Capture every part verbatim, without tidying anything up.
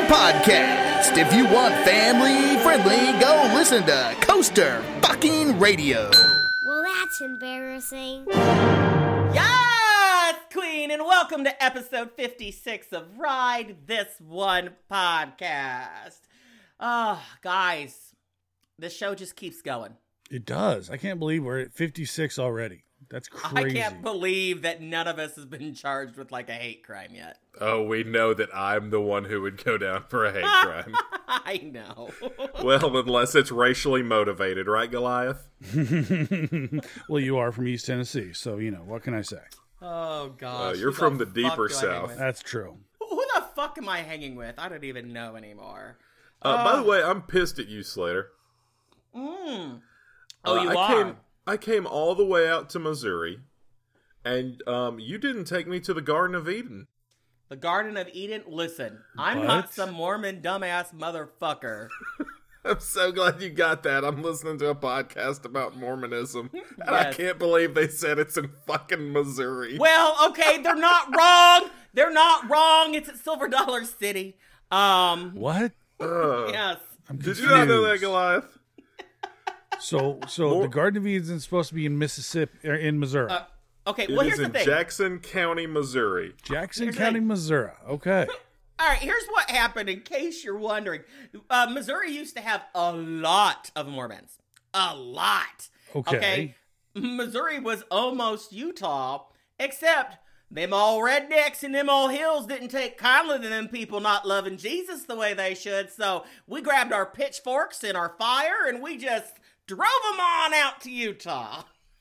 podcast. If you want family friendly, go listen to Coaster fucking Radio. Well, that's embarrassing. Yes, Queen, and welcome to episode fifty-six of Ride This One podcast. Oh, guys, this show just keeps going. It does. I can't believe we're at fifty-six already. That's crazy. I can't believe that none of us has been charged with like a hate crime yet. Oh, we know that I'm the one who would go down for a hate crime. I know. Well, unless it's racially motivated, right, Goliath? Well, you are from East Tennessee, so, you know, what can I say? Oh, gosh. Uh, you're Who from the the deeper fuck do I hang south. with? That's true. Who who the fuck am I hanging with? I don't even know anymore. Uh, Oh. By the way, I'm pissed at you, Slater. Mm. Oh, Uh, you I are? Came, I came all the way out to Missouri, and um, you didn't take me to the Garden of Eden. The Garden of Eden? Listen, I'm What? not some Mormon dumbass motherfucker. I'm so glad you got that. I'm listening to a podcast about Mormonism, and I Yes. can't believe they said it's in fucking Missouri. Well, okay, they're not wrong. They're not wrong. It's at Silver Dollar City. Um, What? Uh, yes. I'm Did you not know that, confused. Goliath? So, so More- the Garden of Eden is supposed to be in Mississippi, or in Missouri. Uh, okay, It well, is here's the in thing. Jackson County, Missouri. Jackson here's the County, thing. Missouri. Okay. All right, here's what happened in case you're wondering. Uh, Missouri used to have a lot of Mormons. A lot. Okay. Missouri was almost Utah, except them all rednecks and them old hills didn't take kindly to them people not loving Jesus the way they should. So we grabbed our pitchforks and our fire and we just drove them on out to Utah.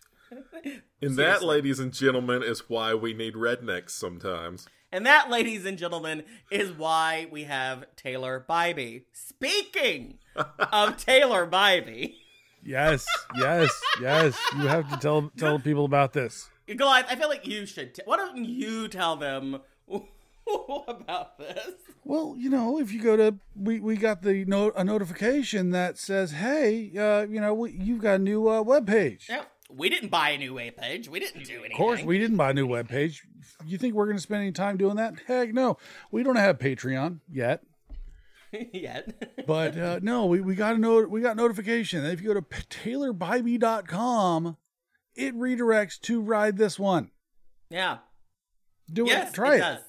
And that, ladies and gentlemen, is why we need rednecks sometimes. And that, ladies and gentlemen, is why we have Taylor Bybee. Speaking of Taylor Bybee, Yes, yes, yes. You have to tell tell people about this. Goliath, I feel like you should. T- why don't you tell them about this? Well, you know, if you go to, we, we got the no, a notification that says, hey, uh, you know, we, you've got a new uh, webpage. Yeah, we didn't buy a new web page. We didn't do anything. Of course, we didn't buy a new webpage. You think we're going to spend any time doing that? Heck no. We don't have Patreon yet. Yet. But uh, no, we, we got a note. We got notification. If you go to taylor bybee dot com, it redirects to Ride This One. Yeah. Do Yes, it. Try it. does.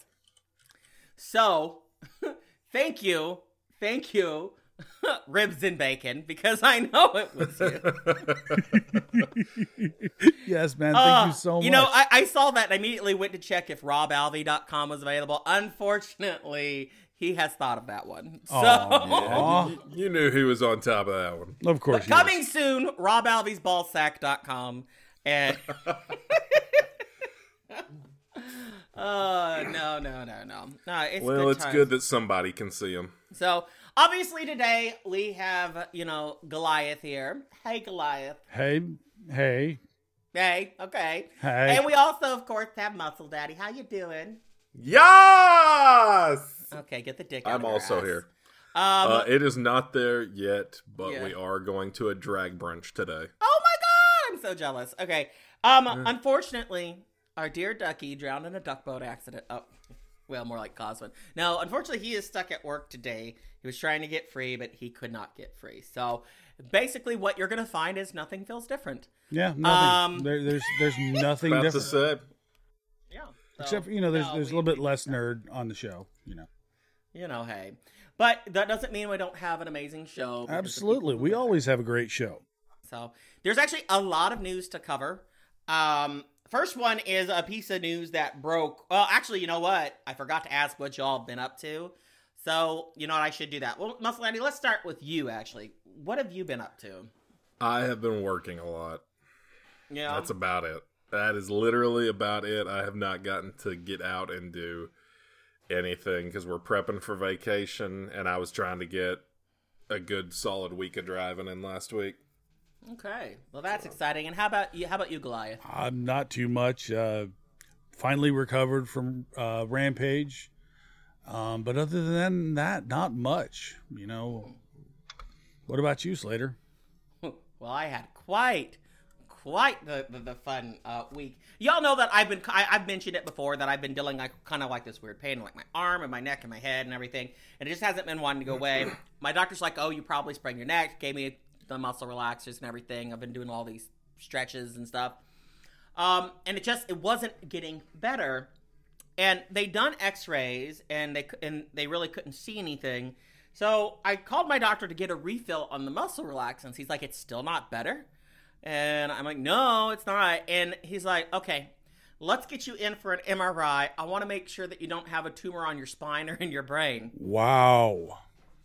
So, thank you. Thank you, Ribs and Bacon, because I know it was you. Yes, man. Thank Uh, you so much. You know, I, I saw that and I immediately went to check if rob alvey dot com was available. Unfortunately, he has thought of that one. So, Aw. You, you knew who was on top of that one. Of course. but yes. coming soon, rob alveys ball sack dot com. And. Uh no no no no no it's Well, good it's times. good that somebody can see them. So obviously today we have, you know, Goliath here. Hey Goliath. Hey, hey, Hey, okay. hey. And we also of course have Muscle Daddy. How you doing? Yes! Okay, get the dick out I'm of your also ass. here. Um Uh, it is not there yet, but Yeah. we are going to a drag brunch today. Oh my god, I'm so jealous. Okay. Um unfortunately, our dear Ducky drowned in a duck boat accident. Oh, well, more like caused one. No, unfortunately, he is stuck at work today. He was trying to get free, but he could not get free. So, basically, what you're going to find is nothing feels different. Yeah, nothing. Um, there, there's there's nothing About to different. say, Yeah. So, Except for, you know, there's no, there's a we- little bit less nerd on the show, you know. You know, hey. But that doesn't mean we don't have an amazing show. because the Absolutely. people We who- always have a great show. So, there's actually a lot of news to cover. Um, first one is a piece of news that broke. Well, actually, you know what? I forgot to ask what y'all been up to. So, you know what? I should do that. Well, Muscle Andy, let's start with you, actually. What have you been up to? I have been working a lot. Yeah. That's about it. That is literally about it. I have not gotten to get out and do anything because we're prepping for vacation, and I was trying to get a good solid week of driving in last week. Okay. Well, that's exciting. And how about you? How about you, Goliath? I'm not too much. Uh, finally recovered from uh, Rampage. Um, but other than that, not much. You know. What about you, Slater? Well, I had quite, quite the the, the fun uh, week. Y'all know that I've been I, I've mentioned it before that I've been dealing like kind of like this weird pain in like my arm and my neck and my head and everything, and it just hasn't been wanting to go away. My doctor's like, "Oh, you probably sprained your neck." Gave me the muscle relaxers and everything. I've been doing all these stretches and stuff, um, and it just it wasn't getting better. And they done X-rays and they and they really couldn't see anything. So I called my doctor to get a refill on the muscle relaxants. He's like, "It's still not better." And I'm like, "No, it's not." And he's like, "Okay, let's get you in for an M R I. I want to make sure that you don't have a tumor on your spine or in your brain." Wow.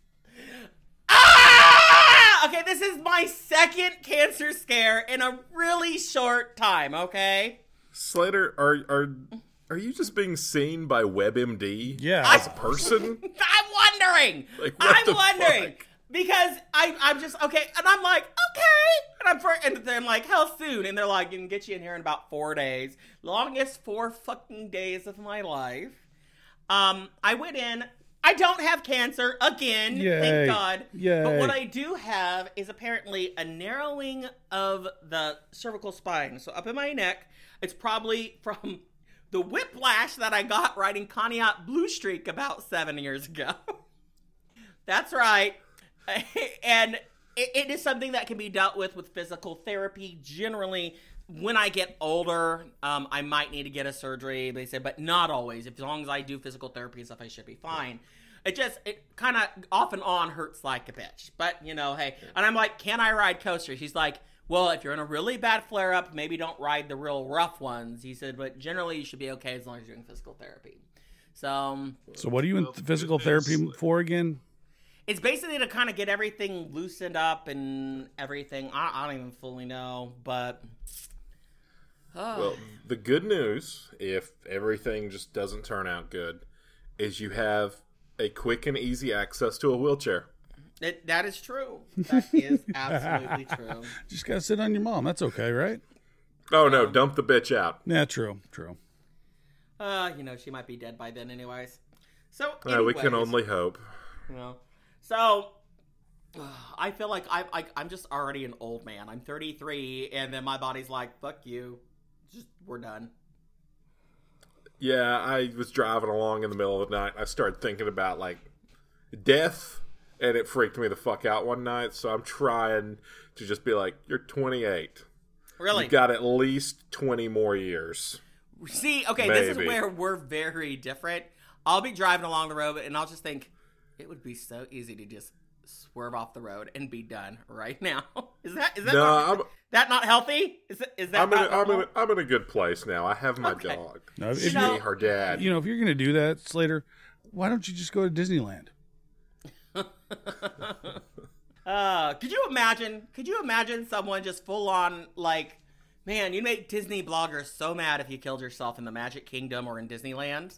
Ah! Okay, this is my second cancer scare in a really short time, okay? Slater, are are are you just being seen by WebMD Yeah. as a person? I'm wondering. Like, what I'm the wondering. fuck? Because I, I'm just, okay, and I'm like, okay. And I'm, for, and then like, how soon? And they're like, "You can get you in here in about four days. Longest four fucking days of my life. Um, I went in. I don't have cancer again, Yay. thank God. Yay. But what I do have is apparently a narrowing of the cervical spine. So up in my neck, it's probably from the whiplash that I got riding Pontiac Blue Streak about seven years ago. That's right. And it, it is something that can be dealt with with physical therapy. Generally, when I get older, um, I might need to get a surgery. They said, but not always. As long as I do physical therapy and stuff, I should be fine. It just, it kind of off and on hurts like a bitch. But, you know, hey. And I'm like, "Can I ride coasters?" He's like, "Well, if you're in a really bad flare-up, maybe don't ride the real rough ones." He said, "But generally, you should be okay as long as you're doing physical therapy." So, um, So what are you in Well, physical good therapy news. for again? it's basically to kind of get everything loosened up and everything. I, I don't even fully know, but... Oh. Well, the good news, if everything just doesn't turn out good, is you have a quick and easy access to a wheelchair. It, that is true. That is absolutely true. Just gotta sit on your mom. That's okay, right? Oh no, dump the bitch out. Yeah, true, true. Uh, you know, she might be dead by then anyways. So, Uh, we can anyways, only hope. You know. So, uh, I feel like I, I, I'm just already an old man. I'm thirty-three, and then my body's like, "Fuck you. Just, we're done." Yeah, I was driving along in the middle of the night. I started thinking about, like, death, and it freaked me the fuck out one night. So I'm trying to just be like, "You're twenty-eight. Really? You've got at least twenty more years." See, okay, this is Maybe. where we're very different. I'll be driving along the road, and I'll just think, it would be so easy to just swerve off the road and be done right now. Is that is that No, not, I'm- that not healthy? Is that, is that I'm in, not a, I'm, in normal? a, I'm in a good place now. I have my Okay. dog. No, if She, you know- her dad. You know, if you're gonna do that, Slater, why don't you just go to Disneyland? Uh, could you imagine? Could you imagine someone just full on like, man, you make Disney bloggers so mad if you killed yourself in the Magic Kingdom or in Disneyland.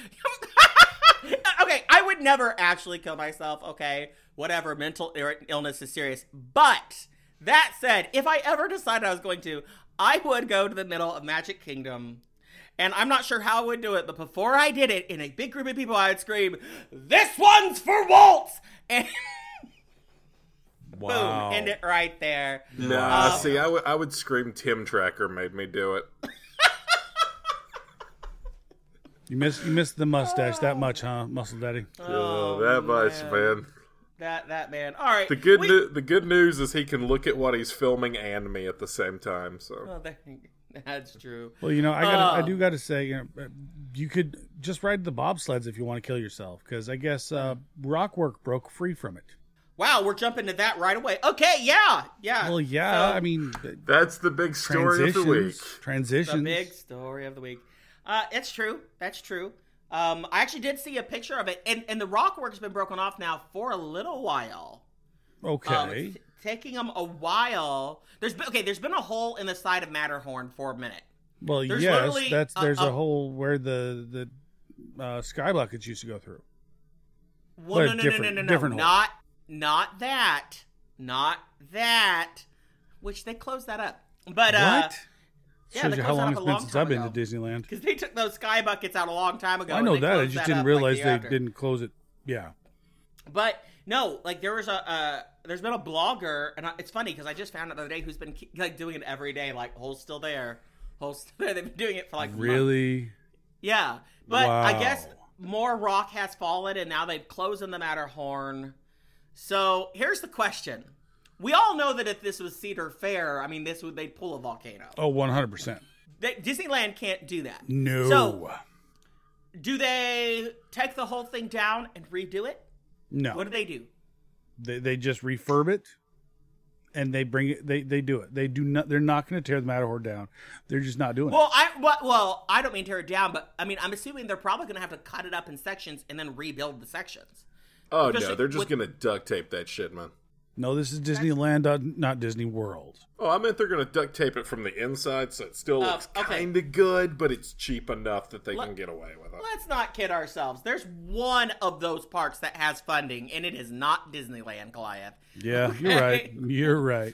Okay, I would never actually kill myself. Okay, whatever, mental ir- illness is serious. But that said, if I ever decided I was going to, I would go to the middle of Magic Kingdom. And I'm not sure how I would do it, but before I did it, in a big group of people, I would scream, "This one's for Walt!" And Wow. boom, end it right there. No, Wow. see, I would I would scream. Tim Tracker made me do it. You missed you missed the mustache that much, huh, Muscle Daddy? Oh, that much, man. That that man. All right. The good we- nu- the good news is he can look at what he's filming and me at the same time. So Oh, that- that's true. Well, you know, I got I Oh. do got to say, you know, you could just ride the bobsleds if you want to kill yourself, because I guess uh, Rockwork broke free from it. Wow, we're jumping to that right away. Okay, yeah, yeah. Well, yeah, So, I mean, that's the big story of the week. transitions, transitions. the big story of the week. Uh, it's true. That's true. Um, I actually did see a picture of it, and and the Rockwork's been broken off now for a little while. Okay. Um, it's t- taking them a while. There's been okay. There's been a hole in the side of Matterhorn for a minute. well, there's yes, literally that's a- there's a- a, hole where the the uh, sky buckets used to go through. Well, But no, no, different- no, no, no, different no, hole. not not that, not that. Which they closed that up. But uh, What? yeah, Shows they you how closed that long up it's a been long since time I've been ago. to Disneyland. Because they took those sky buckets out a long time ago. I and know they that. I closed just that didn't up, like, realize the they after. didn't close it. Yeah. But no, like there was a uh, there's been a blogger, and I, it's funny because I just found out the other day who's been like doing it every day. Like, hole's still there, hole's still there. They've been doing it for like Really? months. Yeah, but Wow. I guess more rock has fallen, and now they've closed in the Matterhorn. So here's the question: we all know that if this was Cedar Fair, I mean, this would they'd pull a volcano. Oh, one hundred percent. They, Disneyland can't do that. No. So, do they take the whole thing down and redo it? No. What do they do? They they just refurb it, and they bring it. They they do it. They do not. They're not going to tear the Matterhorn down. They're just not doing Well, I well, well, I don't mean tear it down, but I mean I'm assuming they're probably going to have to cut it up in sections and then rebuild the sections. Oh Because no, it- they're just with- gonna duct tape that shit, man. it. No, this is Disneyland, uh, not Disney World. Oh, I meant they're gonna duct tape it from the inside, so it still Oh, looks okay. kind of good, but it's cheap enough that they Let- can get away with it. Let's not kid ourselves. There's one of those parks that has funding, and it is not Disneyland, Goliath. Yeah, you're right. You're right.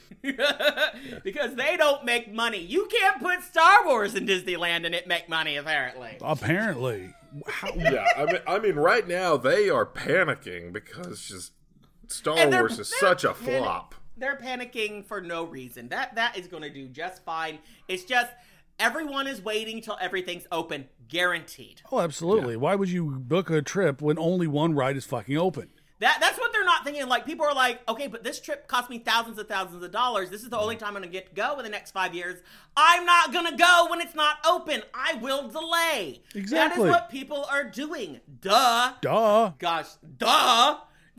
Because they don't make money. You can't put Star Wars in Disneyland and it make money, apparently. Apparently. How, Yeah, I mean, I mean, right now they are panicking because just Star And they're- Wars is they're such a panic- flop. They're panicking for no reason. That that is going to do just fine. It's just everyone is waiting till everything's open, guaranteed. oh, absolutely. Why would you book a trip when only one ride is fucking open? That that's what they're not thinking. Like people are like, okay, but this trip cost me thousands and thousands of dollars. This is the only time I'm gonna get to go in the next five years. I'm not gonna go when it's not open. I will delay. Exactly. That is what people are doing. Duh. Duh. Gosh, duh.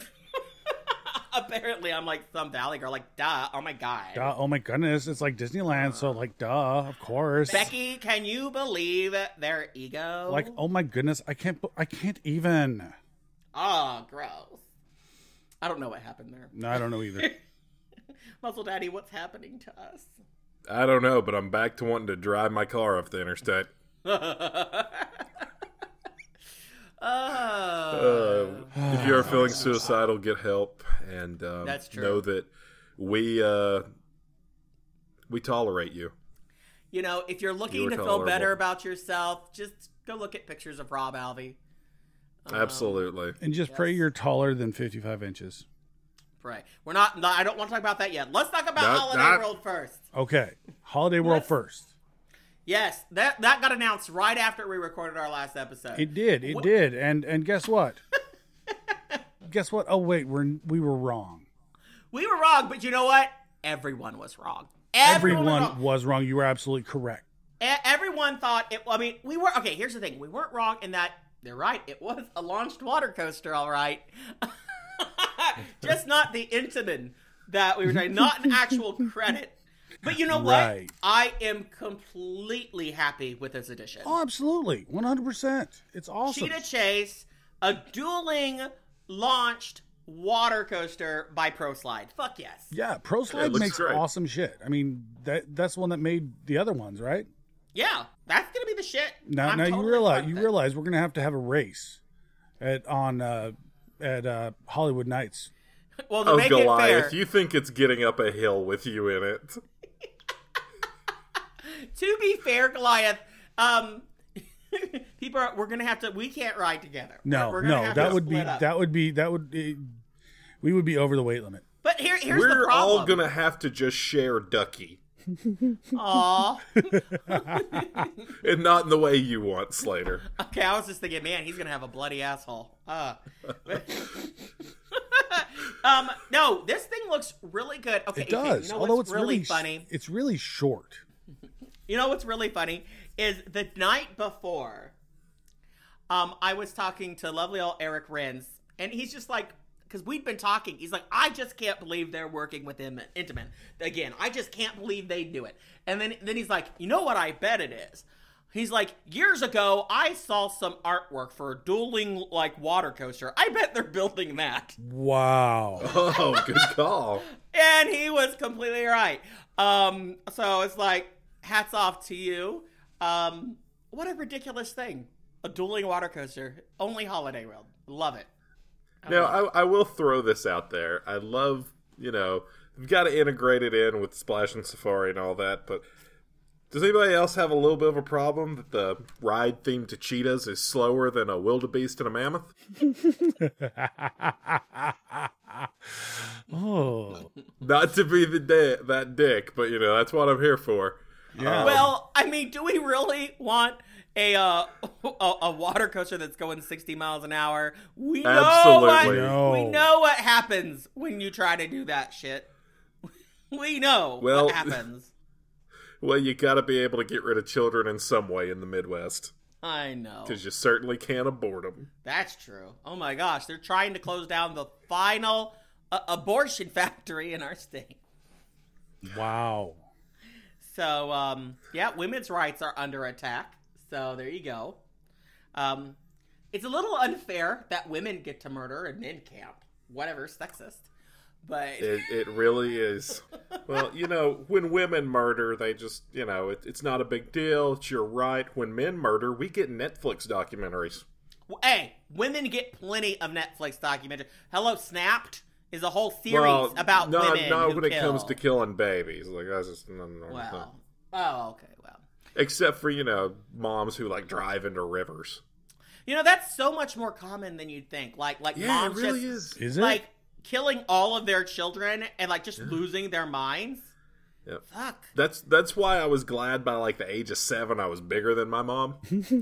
Apparently, I'm like some valley girl. Like, duh. Oh my god. Duh. Oh my goodness. It's like Disneyland, so like, duh, of course. Becky, can you believe their ego? Like, oh my goodness, I can't. I can't even. oh, gross. I don't know what happened there. No, I don't know either. Muscle Daddy, what's happening to us? I don't know, but I'm back to wanting to drive my car off the interstate. Oh. Uh, if you are feeling suicidal, get help, and um, That's true. know that we uh, we tolerate you. You know, if you're looking You to were feel better tolerable. about yourself, just go look at pictures of Rob Alvey. Um, Absolutely. And just pray Yes. you're taller than fifty-five inches. Pray. We're not, no, I don't want to talk about that yet. Let's talk about Not- Holiday not- World first. Okay, Holiday World Let's- first. Yes, that that got announced right after we recorded our last episode. It did. It What- did. And and guess what? guess what? Oh wait, we're we were wrong. We were wrong, but you know what? Everyone was wrong. Everyone, Everyone was wrong. was wrong. You were absolutely correct. E- Everyone thought it. I mean, we were okay. Here's the thing: we weren't wrong in that. They're right. It was a launched water coaster, all right. Just not the Intamin that we were trying. Not an actual credit. But you know what? Right. I am completely happy with this edition. Oh, absolutely, one hundred percent. It's awesome. Cheetah Chase, a dueling launched water coaster by ProSlide. Fuck yes. Yeah, Pro Slide looks makes great. awesome shit. I mean, that that's the one that made the other ones, right? Yeah, that's gonna be the shit. Now, I'm now totally you realize fine you with it. realize we're gonna have to have a race at on uh, at uh, Hollywood Nights. Well, to Oh, make Goliath, it fair, you think it's getting up a hill with you in it. to be fair, Goliath, um, people are, we're gonna have to. We can't ride together. No, we're, we're gonna no, have that to would be split up. that would be that would be, we would be over the weight limit. But here, here's the We're problem. all gonna have to just share Ducky, Aw. and not in the way you want, Slater. Okay, I was just thinking, man, he's gonna have a bloody asshole. Uh. um, no, this thing looks really good. Okay, It does, You know although what's it's really really funny? It's really short. You know what's really funny is the night before, um, I was talking to lovely old Eric Renz, and he's just like, because we'd been talking, he's like, I just can't believe they're working with him Intamin again. I just can't believe they do it. And then then he's like, you know what I bet it is? He's like, years ago, I saw some artwork for a dueling like water coaster. I bet they're building that. Wow. Oh, good call. And he was completely right. Um, so it's like, hats off to you. Um, what a ridiculous thing. A dueling water coaster. Only Holiday World. Love it. Now, I, I will throw this out there. I love, you know, you've got to integrate it in with Splash and Safari and all that, but Does anybody else have a little bit of a problem that the ride themed to cheetahs is slower than a wildebeest and a mammoth? Oh. Not to be the di- that dick, but you know, that's what I'm here for. Yeah. Well, I mean, do we really want a uh, a, a water coaster that's going sixty miles an hour? We know Absolutely. what No. we know what happens when you try to do that shit. We know Well- what happens. Well, you gotta be able to get rid of children in some way in the Midwest. I know. Because you certainly can't abort them. That's true. Oh my gosh, they're trying to close down the final uh, abortion factory in our state. Wow. So, um, yeah, women's rights are under attack. So there you go. Um, it's a little unfair that women get to murder and men can't. Whatever, sexist. But It, it really is. Well, you know, when women murder, they just, you know, it, it's not a big deal. It's your right. When men murder, we get Netflix documentaries. hey, women get plenty of Netflix documentaries. Hello, Snapped is a whole series Well, about not, women not who when it kill. comes to killing babies. Like, I just, no, no, no. Well, oh, okay, well. Except for, you know, moms who, like, drive into rivers. You know, that's so much more common than you'd think. Like, like Yeah, moms it really just, is. Is it? like, killing all of their children and, like, just losing their minds. Yep. Fuck. That's that's why I was glad by, like, the age of seven I was bigger than my mom.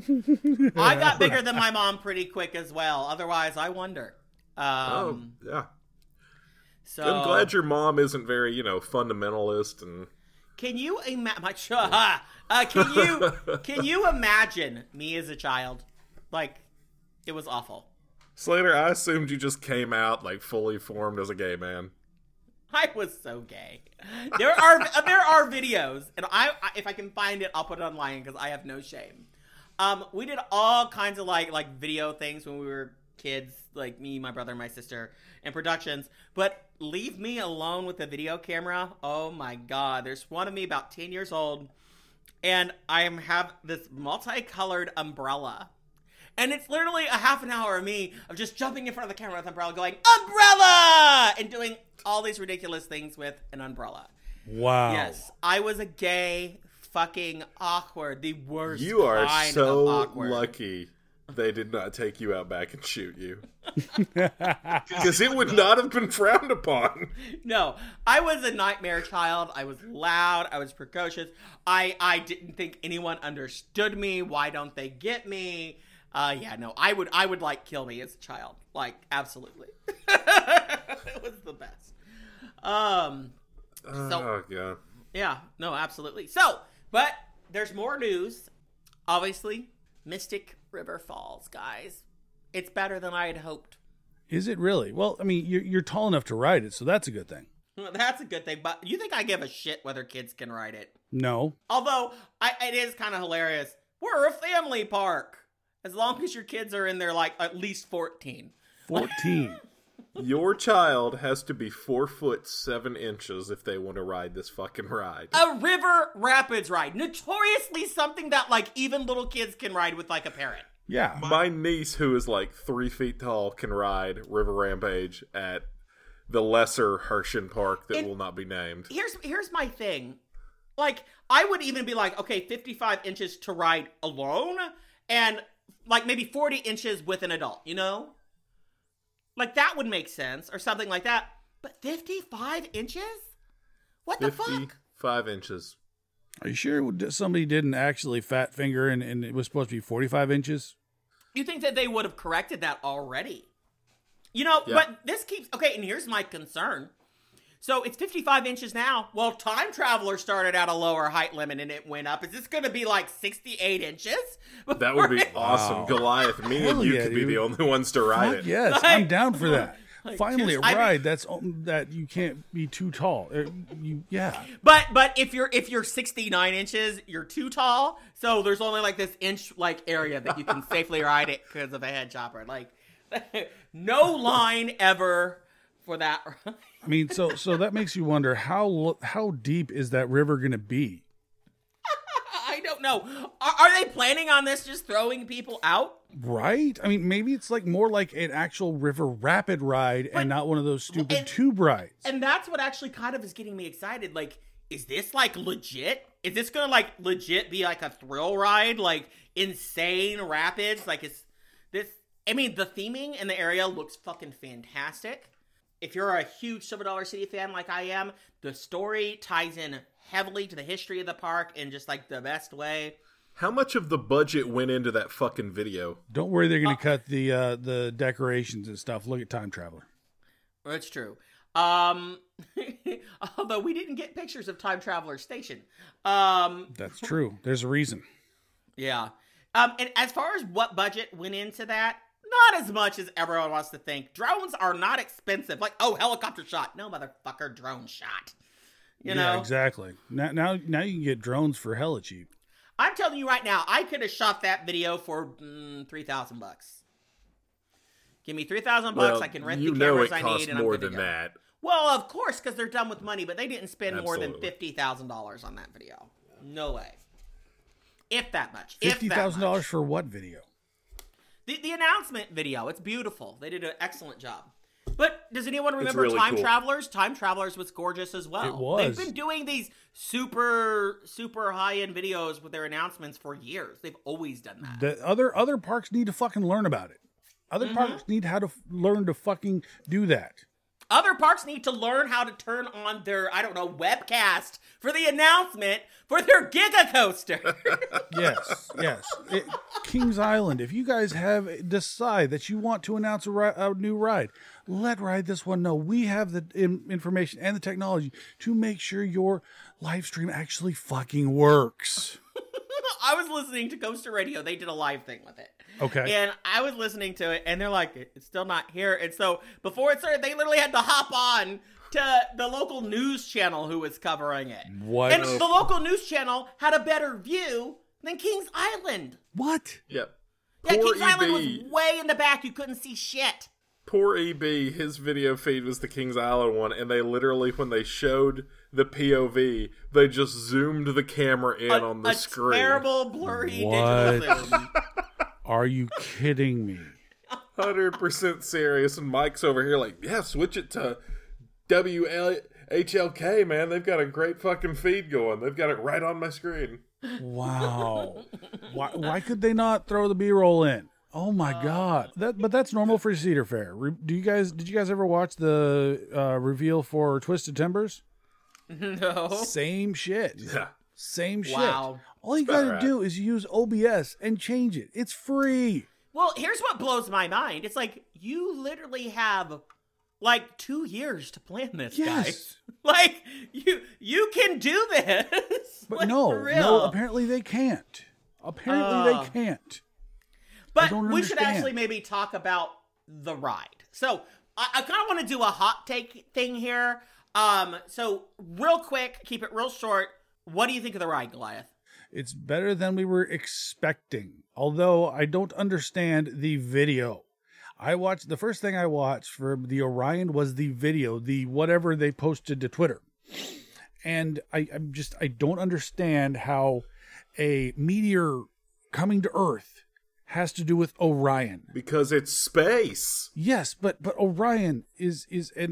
I got bigger than my mom pretty quick as well. Otherwise, I wonder. Um, oh, yeah. so I'm glad your mom isn't very, you know, fundamentalist and... Can you imagine? Uh, can you can you imagine me as a child? Like, it was awful. Slater, I assumed you just came out, like, fully formed as a gay man. I was so gay. There are there are videos, and I, I if I can find it, I'll put it online because I have no shame. Um, we did all kinds of like like video things when we were kids, like me, my brother, my sister, and productions. But leave me alone with the video camera. Oh my god! There's one of me about ten years old, and I am have this multicolored umbrella. And it's literally a half an hour of me of just jumping in front of the camera with an umbrella going, umbrella! And doing all these ridiculous things with an umbrella. Wow. Yes, I was a gay, fucking awkward, the worst You are kind so of awkward. lucky they did not take you out back and shoot you. Because it would not have been frowned upon. No, I was a nightmare child. I was loud. I was precocious. I, I didn't think anyone understood me. Why don't they get me? Uh, yeah, no, I would, I would like kill me as a child. Like, absolutely. It was the best. Um, Oh, God. yeah, no, absolutely. So, but there's more news. Obviously, Mystic River Falls, guys. It's better than I had hoped. Is it really? Well, I mean, you're, you're tall enough to ride it, so that's a good thing. Well, that's a good thing, but you think I give a shit whether kids can ride it? No. Although, I, it is kind of hilarious. We're a family park. As long as your kids are in there, like, at least fourteen. fourteen. Your child has to be four foot seven inches if they want to ride this fucking ride. A river rapids ride. Notoriously something that, like, even little kids can ride with, like, a parent. Yeah. My niece, who is like three feet tall, can ride River Rampage at the lesser Hershon Park that And- will not be named. Here's here's my thing. Like, I would even be like, okay, fifty-five inches to ride alone, and, like, maybe forty inches with an adult, you know? Like, that would make sense, or something like that. But fifty-five inches? What the fuck? fifty-five inches. Are you sure somebody didn't actually fat finger and, and it was supposed to be forty-five inches? You think that they would have corrected that already? You know, Yeah. but this keeps... Okay, and here's my concern. So it's fifty-five inches now. Well, Time Traveler started at a lower height limit and it went up. Is this going to be like sixty-eight inches? That would be Before it- awesome. Wow. Goliath, me Hell and you yeah, could be the dude. only ones to ride Fuck it. yes, Like- I'm down for that. Like, Finally, a just- I mean- ride that's um, that you can't be too tall. Er, You, yeah. But but if you're if you're sixty-nine inches, you're too tall. So there's only like this inch like area that you can safely ride it because of a head chopper. Like no line ever for that. I mean, so so that makes you wonder how lo- how deep is that river going to be? I don't know. Are, are they planning on this just throwing people out? Right? I mean, maybe it's like more like an actual river rapid ride But- and not one of those stupid and- tube rides. And that's what actually kind of is getting me excited. Like, is this like legit? Is this gonna like legit be like a thrill ride? Like insane rapids? Like it's this, I mean, the theming in the area looks fucking fantastic. If you're a huge Silver Dollar City fan like I am, the story ties in heavily to the history of the park in just like the best way. How much of the budget went into that fucking video? Don't worry, they're going to uh, cut the uh, the decorations and stuff. Look at Time Traveler. That's true. Um, although we didn't get pictures of Time Traveler Station. Um, That's true. There's a reason. Yeah. Um, and as far as what budget went into that, not as much as everyone wants to think. Drones are not expensive. Like, oh, helicopter shot. No, motherfucker, drone shot. You yeah, know? Exactly. Now, now, now you can get drones for hella cheap. I'm telling you right now, I could have shot that video for mm, three thousand bucks. Give me three thousand bucks, well, I can rent you the know cameras it I costs need, and I'm more good to than go. that. Well, of course, because they're done with money, but they didn't spend Absolutely. more than fifty thousand dollars on that video. No way. If that much. Fifty thousand dollars much. for what video? The the announcement video. It's beautiful. They did an excellent job. But does anyone remember really Time cool. Travelers? Time Travelers was gorgeous as well. It was. They've been doing these super, super high-end videos with their announcements for years. They've always done that. The other other parks need to fucking learn about it. Other Mm-hmm. parks need how to f- learn to fucking do that. Other parks need to learn how to turn on their, I don't know, webcast for the announcement for their Giga Coaster. Yes, yes. It, Kings Island, if you guys have decide that you want to announce a, ri- a new ride, let Ride This One know. We have the in- information and the technology to make sure your live stream actually fucking works. I was listening to Coaster Radio. They did a live thing with it. Okay. And I was listening to it, and they're like, it's still not here. And so before it started, they literally had to hop on to the local news channel who was covering it. What? And the local news channel had a better view than Kings Island. What? Yep. Yeah, Poor Kings Island was E B. way in the back. You couldn't see shit. Poor E B, his video feed was the Kings Island one, and they literally, when they showed the P O V, they just zoomed the camera in A, on the a screen. terrible, blurry What? digital zoom. Are you kidding me? one hundred percent serious, and Mike's over here like, yeah, switch it to W H L K, man. They've got a great fucking feed going. They've got it right on my screen. Wow. Why, why could they not throw the B-roll in? Oh my God! That, but that's normal for Cedar Fair. Re, do you guys? Did you guys ever watch the uh, reveal for Twisted Timbers? No. Same shit. Yeah. Same shit. Wow. All you better gotta at. do is use O B S and change it. It's free. Well, here's what blows my mind. It's like, you literally have, like, two years to plan this, Yes. guys. Like, you you can do this. But Like, no, for real. no. Apparently they can't. Apparently Uh. they can't. But don't we should understand. actually maybe talk about the ride. So, I, I kind of want to do a hot take thing here. Um, so, real quick, keep it real short. What do you think of the ride, Goliath? It's better than we were expecting. Although I don't understand the video. I watched the first thing I watched for the Orion was the video, the whatever they posted to Twitter. And I, I'm just I don't understand how a meteor coming to Earth has to do with Orion. Because it's space. Yes, but but Orion is is an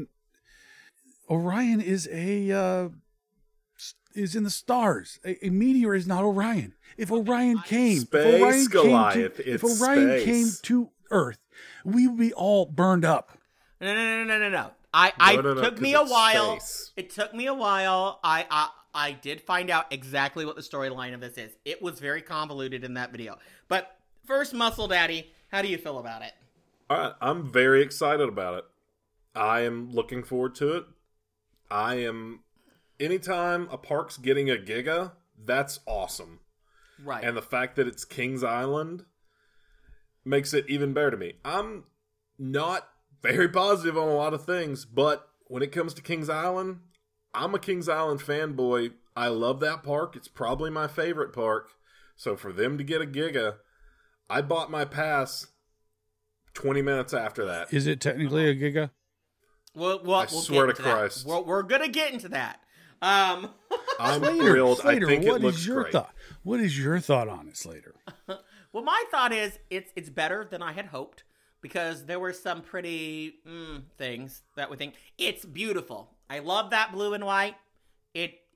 Orion is a uh, is in the stars. A, a meteor is not Orion. If Orion came, Space if Orion Goliath, came to, if it's Orion space. came to Earth, we would be all burned up. No, no, no, no, no, no. I, I No, no, no, took me 'cause a it's while. space. It took me a while. I, I I did find out exactly what the storyline of this is. It was very convoluted in that video. But first, Muscle Daddy, how do you feel about it? All right, I'm very excited about it. I am looking forward to it. I am... Anytime a park's getting a Giga, that's awesome. Right. And the fact that it's Kings Island makes it even better to me. I'm not very positive on a lot of things, but when it comes to Kings Island, I'm a Kings Island fanboy. I love that park. It's probably my favorite park. So for them to get a Giga, I bought my pass twenty minutes after that. Is it technically a Giga? We'll, we'll, I we'll swear get to into that. Christ. We're, we're going to get into that. Um, I'm Slater, thrilled. Slater, I think what it looks is your great. thought? What is your thought on it, Slater? well, my thought is it's it's better than I had hoped because there were some pretty mm, things that we think. It's beautiful. I love that blue and white. It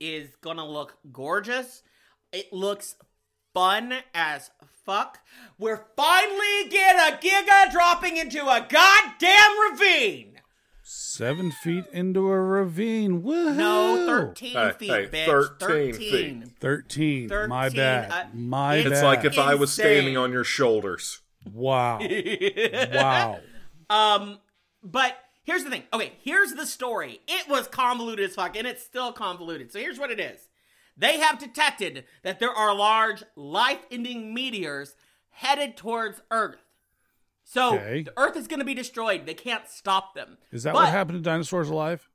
is gonna look gorgeous. It looks fun as fuck. We're finally get a Giga dropping into a goddamn ravine. Seven feet into a ravine. Woohoo! No, thirteen Hey, feet, hey, bitch. thirteen thirteen. feet. Thirteen. My thirteen, bad. uh, My it's bad. It's like if I was Insane. standing on your shoulders. Wow. Wow. Um, but here's the thing. Okay, here's the story. It was convoluted as fuck, and it's still convoluted. So here's what it is. They have detected that there are large, life-ending meteors headed towards Earth. So Okay. the Earth is going to be destroyed. They can't stop them. Is that But- what happened to dinosaurs alive?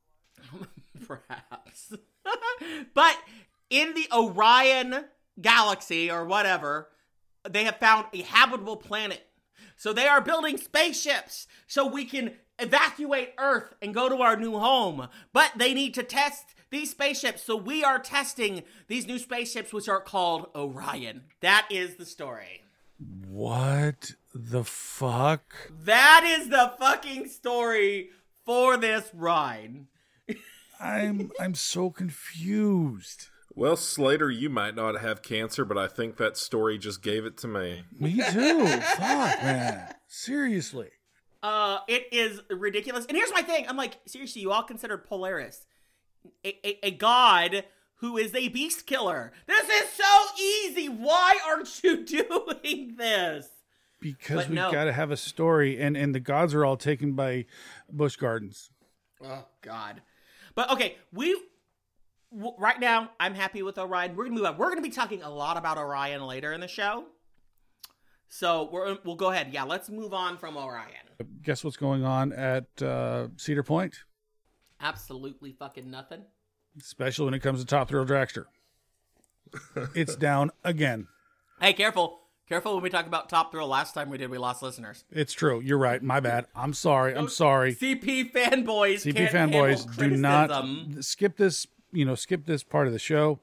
Perhaps. But in the Orion galaxy or whatever, they have found a habitable planet. So they are building spaceships so we can evacuate Earth and go to our new home. But they need to test these spaceships. So we are testing these new spaceships, which are called Orion. That is the story. What the fuck? That is the fucking story for this ride. I'm I'm so confused. Well, Slater, you might not have cancer, but I think that story just gave it to me. Me too. Fuck, man. Seriously. Uh, it is ridiculous. And here's my thing. I'm like, seriously, you all considered Polaris a, a, a god who is a beast killer. This is so easy. Why aren't you doing this? Because But we've no. got to have a story, and, and the gods are all taken by Busch Gardens. Oh, God. But okay, we... w- right now, I'm happy with Orion. We're going to move on. We're going to be talking a lot about Orion later in the show. So we're, we'll go ahead. Yeah, let's move on from Orion. Guess what's going on at uh, Cedar Point? Absolutely fucking nothing. Especially when it comes to Top Thrill Dragster. It's down again. Hey, careful. Careful when we talk about Top Thrill. Last time we did, we lost listeners. It's true. You're right. My bad. I'm sorry. I'm sorry. C P fanboys C P can't handle fanboys, do criticism. not skip this, you know, skip this part of the show.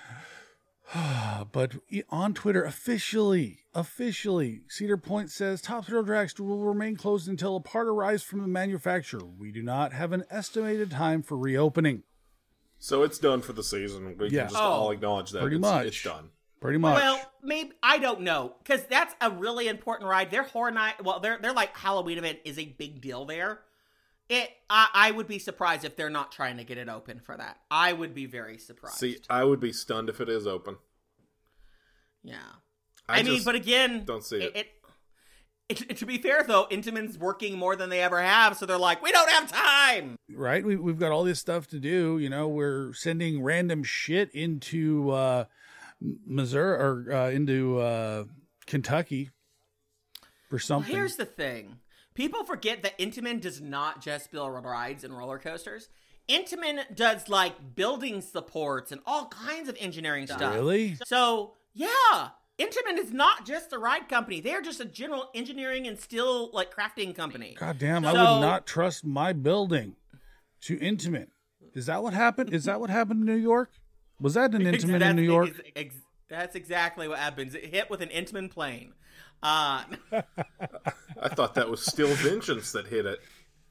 But on Twitter, officially, officially, Cedar Point says Top Thrill Dragster will remain closed until a part arrives from the manufacturer. We do not have an estimated time for reopening. So it's done for the season. We Yeah. can just Oh, all acknowledge that. pretty it's, much. It's done. Pretty much. Well, maybe I don't know because that's a really important ride. Their horror night, well, their their like Halloween event is a big deal there. It, I, I would be surprised if they're not trying to get it open for that. I would be very surprised. See, I would be stunned if it is open. yeah. I, I, mean, just but again, don't see it. It, it, it. To be fair, though, Intamin's working more than they ever have, so they're like, we don't have time. right? We, we've got all this stuff to do. You know, we're sending random shit into uh, Missouri or uh, into uh, Kentucky for Well, something. here's the thing. People forget that Intamin does not just build rides and roller coasters. Intamin does, like, building supports and all kinds of engineering stuff. Really? So, yeah. Intamin is not just a ride company. They are just a general engineering and still, like, crafting company. God damn, I So- would not trust my building to Intamin. Is that what happened? Is that what happened in New York? Was that an Intamin That's in New York? ex- ex- that's exactly what happens. It hit with an Intamin plane. Uh, I thought that was Still Vengeance that hit it.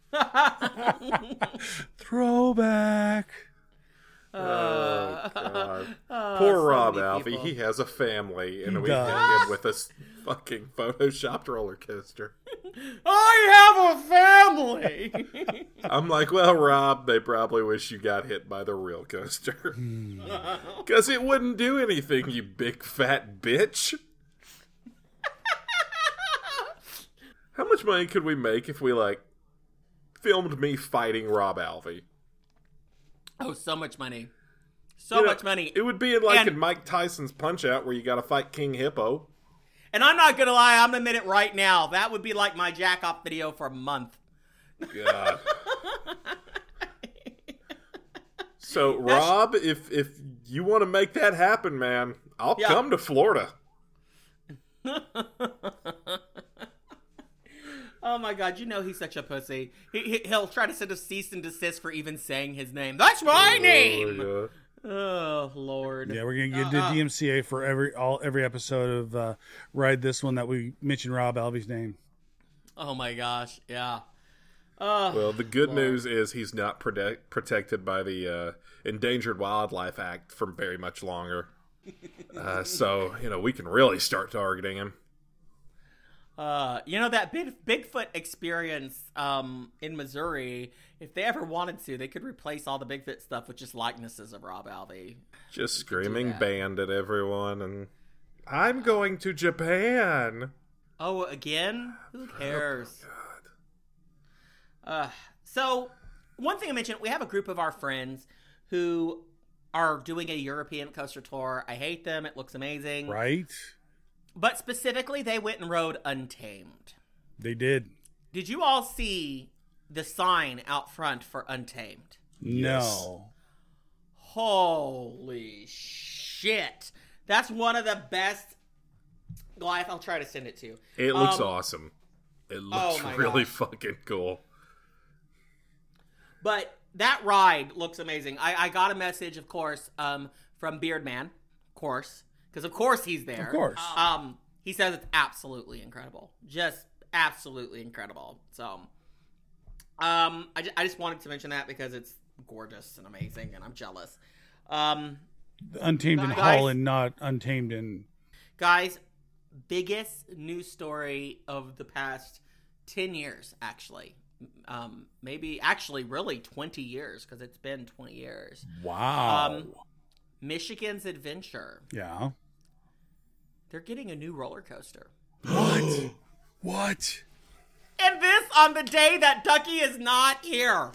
Throwback. Oh, God. oh, Poor so Rob many Alfie. people. He has a family, and He we does. hit him with a s- fucking photoshopped roller coaster. I have a family. I'm like, well, Rob, they probably wish you got hit by the real coaster. Because it wouldn't do anything, you big fat bitch. How much money could we make if we, like, filmed me fighting Rob Alfie? Oh, so much money. So You know, much money. It would be in, like, And- in Mike Tyson's Punch-Out where you gotta fight King Hippo. And I'm not going to lie, I'm going to admit it right now. That would be like my jack-off video for a month. God. So, Rob, if if you want to make that happen, man, I'll Yeah. come to Florida. Oh my god, you know he's such a pussy. He, he, he'll try to send a cease and desist for even saying his name. That's my name! Oh, Oh, Lord. Yeah, we're gonna get Uh-uh. the D M C A for every all every episode of uh, Ride This One that we mention Rob Alvey's name. Oh my gosh, yeah. Oh, Well, the good Lord. news is he's not protect, protected by the uh, Endangered Wildlife Act for very much longer. Uh, so, you know, we can really start targeting him. Uh, you know, that big Bigfoot experience um, in Missouri, if they ever wanted to, they could replace all the Bigfoot stuff with just likenesses of Rob Alvey. Just screaming that. banned at everyone, and I'm going to Japan. Oh, again? Who cares? Oh, Uh, so, one thing I mentioned, we have a group of our friends who are doing a European coaster tour. I hate them. It looks amazing. Right? But specifically, they went and rode Untamed. They did. Did you all see the sign out front for Untamed? No. Holy shit. That's one of the best. Goliath, I'll try to send it to you. It looks Um, awesome. It looks oh my really gosh. fucking cool. But that ride looks amazing. I, I got a message, of course, um, from Beardman, of course, because of course he's there. Of course. Um, he says it's absolutely incredible, just absolutely incredible. So, um, I, ju- I just wanted to mention that because it's gorgeous and amazing, and I'm jealous. Um, Untamed in Guys- Holland, not Untamed in. guys, biggest news story of the past ten years, actually. Um, maybe actually really twenty years, because it's been twenty years. Wow. Um, Michigan's Adventure. Yeah. They're getting a new roller coaster. What? What? And this on the day that Ducky is not here.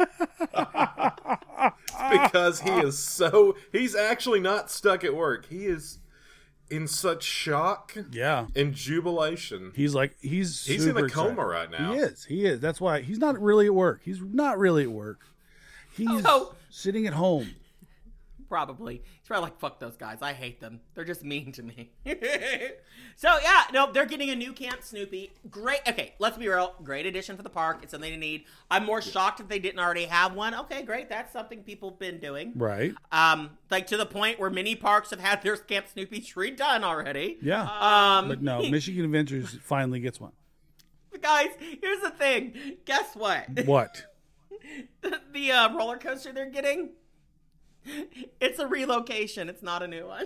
Because he is so... He's actually not stuck at work. He is in such shock Yeah. and jubilation. He's like, he's He's in super a coma excited. right now. He is. He is. That's why he's not really at work. He's not really at work. He's Oh. sitting at home. Probably. He's probably like, fuck those guys. I hate them. They're just mean to me. So, yeah, no, they're getting a new Camp Snoopy. Great. Okay, let's be real. Great addition for the park. It's something to need. I'm more shocked if they didn't already have one. Okay, great. That's something people have been doing. Right. Um, like to the point where many parks have had their Camp Snoopys redone already. Yeah. Um, But no, Michigan Adventures finally gets one. guys, here's the thing. Guess what? What? the uh, roller coaster they're getting, it's a relocation. It's not a new one.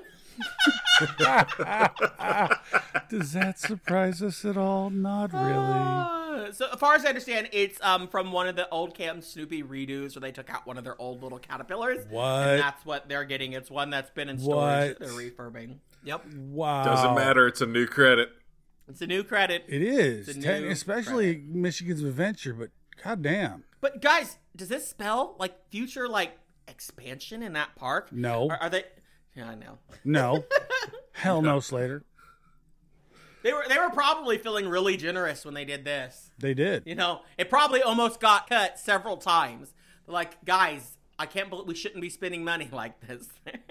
Does that surprise us at all? Not really. Uh, so as far as I understand, it's um from one of the old Camp Snoopy redos where they took out one of their old little caterpillars. What? And that's what they're getting. It's one that's been in storage. What? They're refurbing. Yep. Wow. Doesn't matter. It's a new credit. It's a new credit. It is. It's a Ten- new especially Michigan's Adventure, but goddamn. But guys, does this spell like future like expansion in that park? No. Are, are they? Yeah, I know. No. Hell no, Slater. They were they were probably feeling really generous when they did this. They did. You know, it probably almost got cut several times. They're like, guys, I can't believe we shouldn't be spending money like this.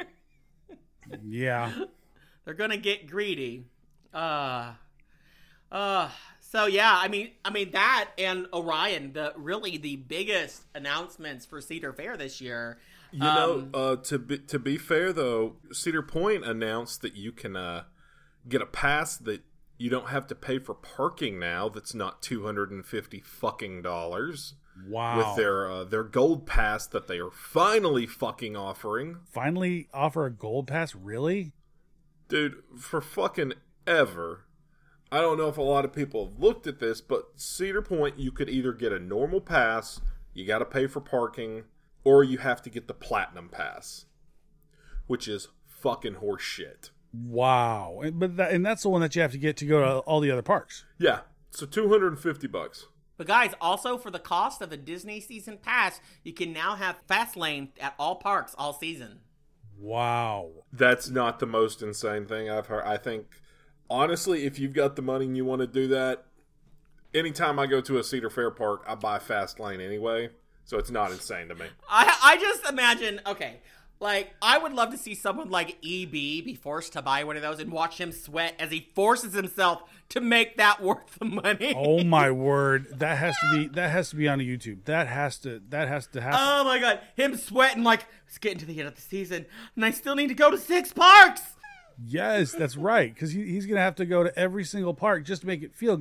Yeah. They're gonna get greedy. Uh, uh. So yeah, I mean, I mean that and Orion, the really the biggest announcements for Cedar Fair this year. You know, Um, uh, to be to be fair though, Cedar Point announced that you can uh, get a pass that you don't have to pay for parking now. That's not two hundred and fifty fucking dollars. Wow. With their uh, their gold pass that they are finally fucking offering, Finally offer a gold pass? Really? dude, for fucking ever. I don't know if a lot of people have looked at this, but Cedar Point, you could either get a normal pass, you got to pay for parking, or you have to get the platinum pass, which is fucking horse shit. Wow. And, but that, and that's the one that you have to get to go to all the other parks. Yeah, so two hundred fifty bucks. But guys, also for the cost of a Disney season pass, you can now have fast lane at all parks all season. Wow. That's not the most insane thing I've heard. I think, honestly, if you've got the money and you want to do that, anytime I go to a Cedar Fair park, I buy fast lane anyway, so it's not insane to me. I I just imagine, okay, like, I would love to see someone like E B be forced to buy one of those and watch him sweat as he forces himself to make that worth the money. Oh my word. That has to be that has to be on YouTube. That has to that has to happen. Oh my god, him sweating like, it's getting to the end of the season, and I still need to go to six parks! Yes, that's right. Because he, he's going to have to go to every single park just to make it feel good.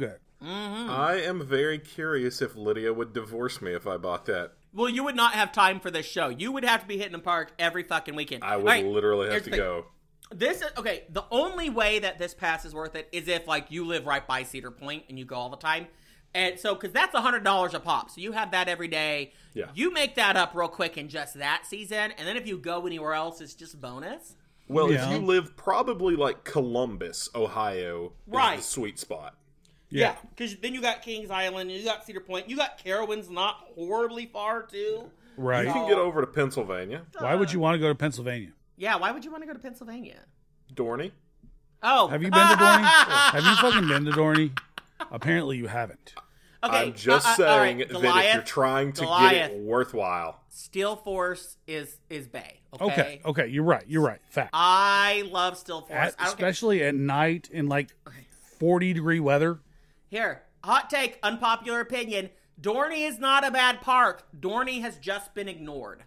Mm-hmm. I am very curious if Lydia would divorce me if I bought that. Well, you would not have time for this show. You would have to be hitting the park every fucking weekend. I would All right, literally have here's to the thing. go. This is okay. The only way that this pass is worth it is if like you live right by Cedar Point and you go all the time, and so because that's a hundred dollars a pop, so you have that every day. Yeah. You make that up real quick in just that season, and then if you go anywhere else, it's just bonus. Well, Yeah. if you live probably like Columbus, Ohio, Right. is the sweet spot. Yeah, because then you got Kings Island, you got Cedar Point, you got Carowinds, not horribly far too. Right. You can get over to Pennsylvania. Why would you want to go to Pennsylvania? Yeah, why would you want to go to Pennsylvania? Dorney. Oh, Have you been to Dorney? Have you fucking been to Dorney? Apparently you haven't. Okay, I'm just uh, uh, saying all right, that Goliath, if you're trying to Goliath. get it worthwhile. Steel Force is is Bay. Okay. Okay. Okay. You're right. You're right. Fact. I love Steel Force. At- I don't care. especially at night in like forty degree weather. Here, hot take, unpopular opinion. Dorney is not a bad park. Dorney has just been ignored.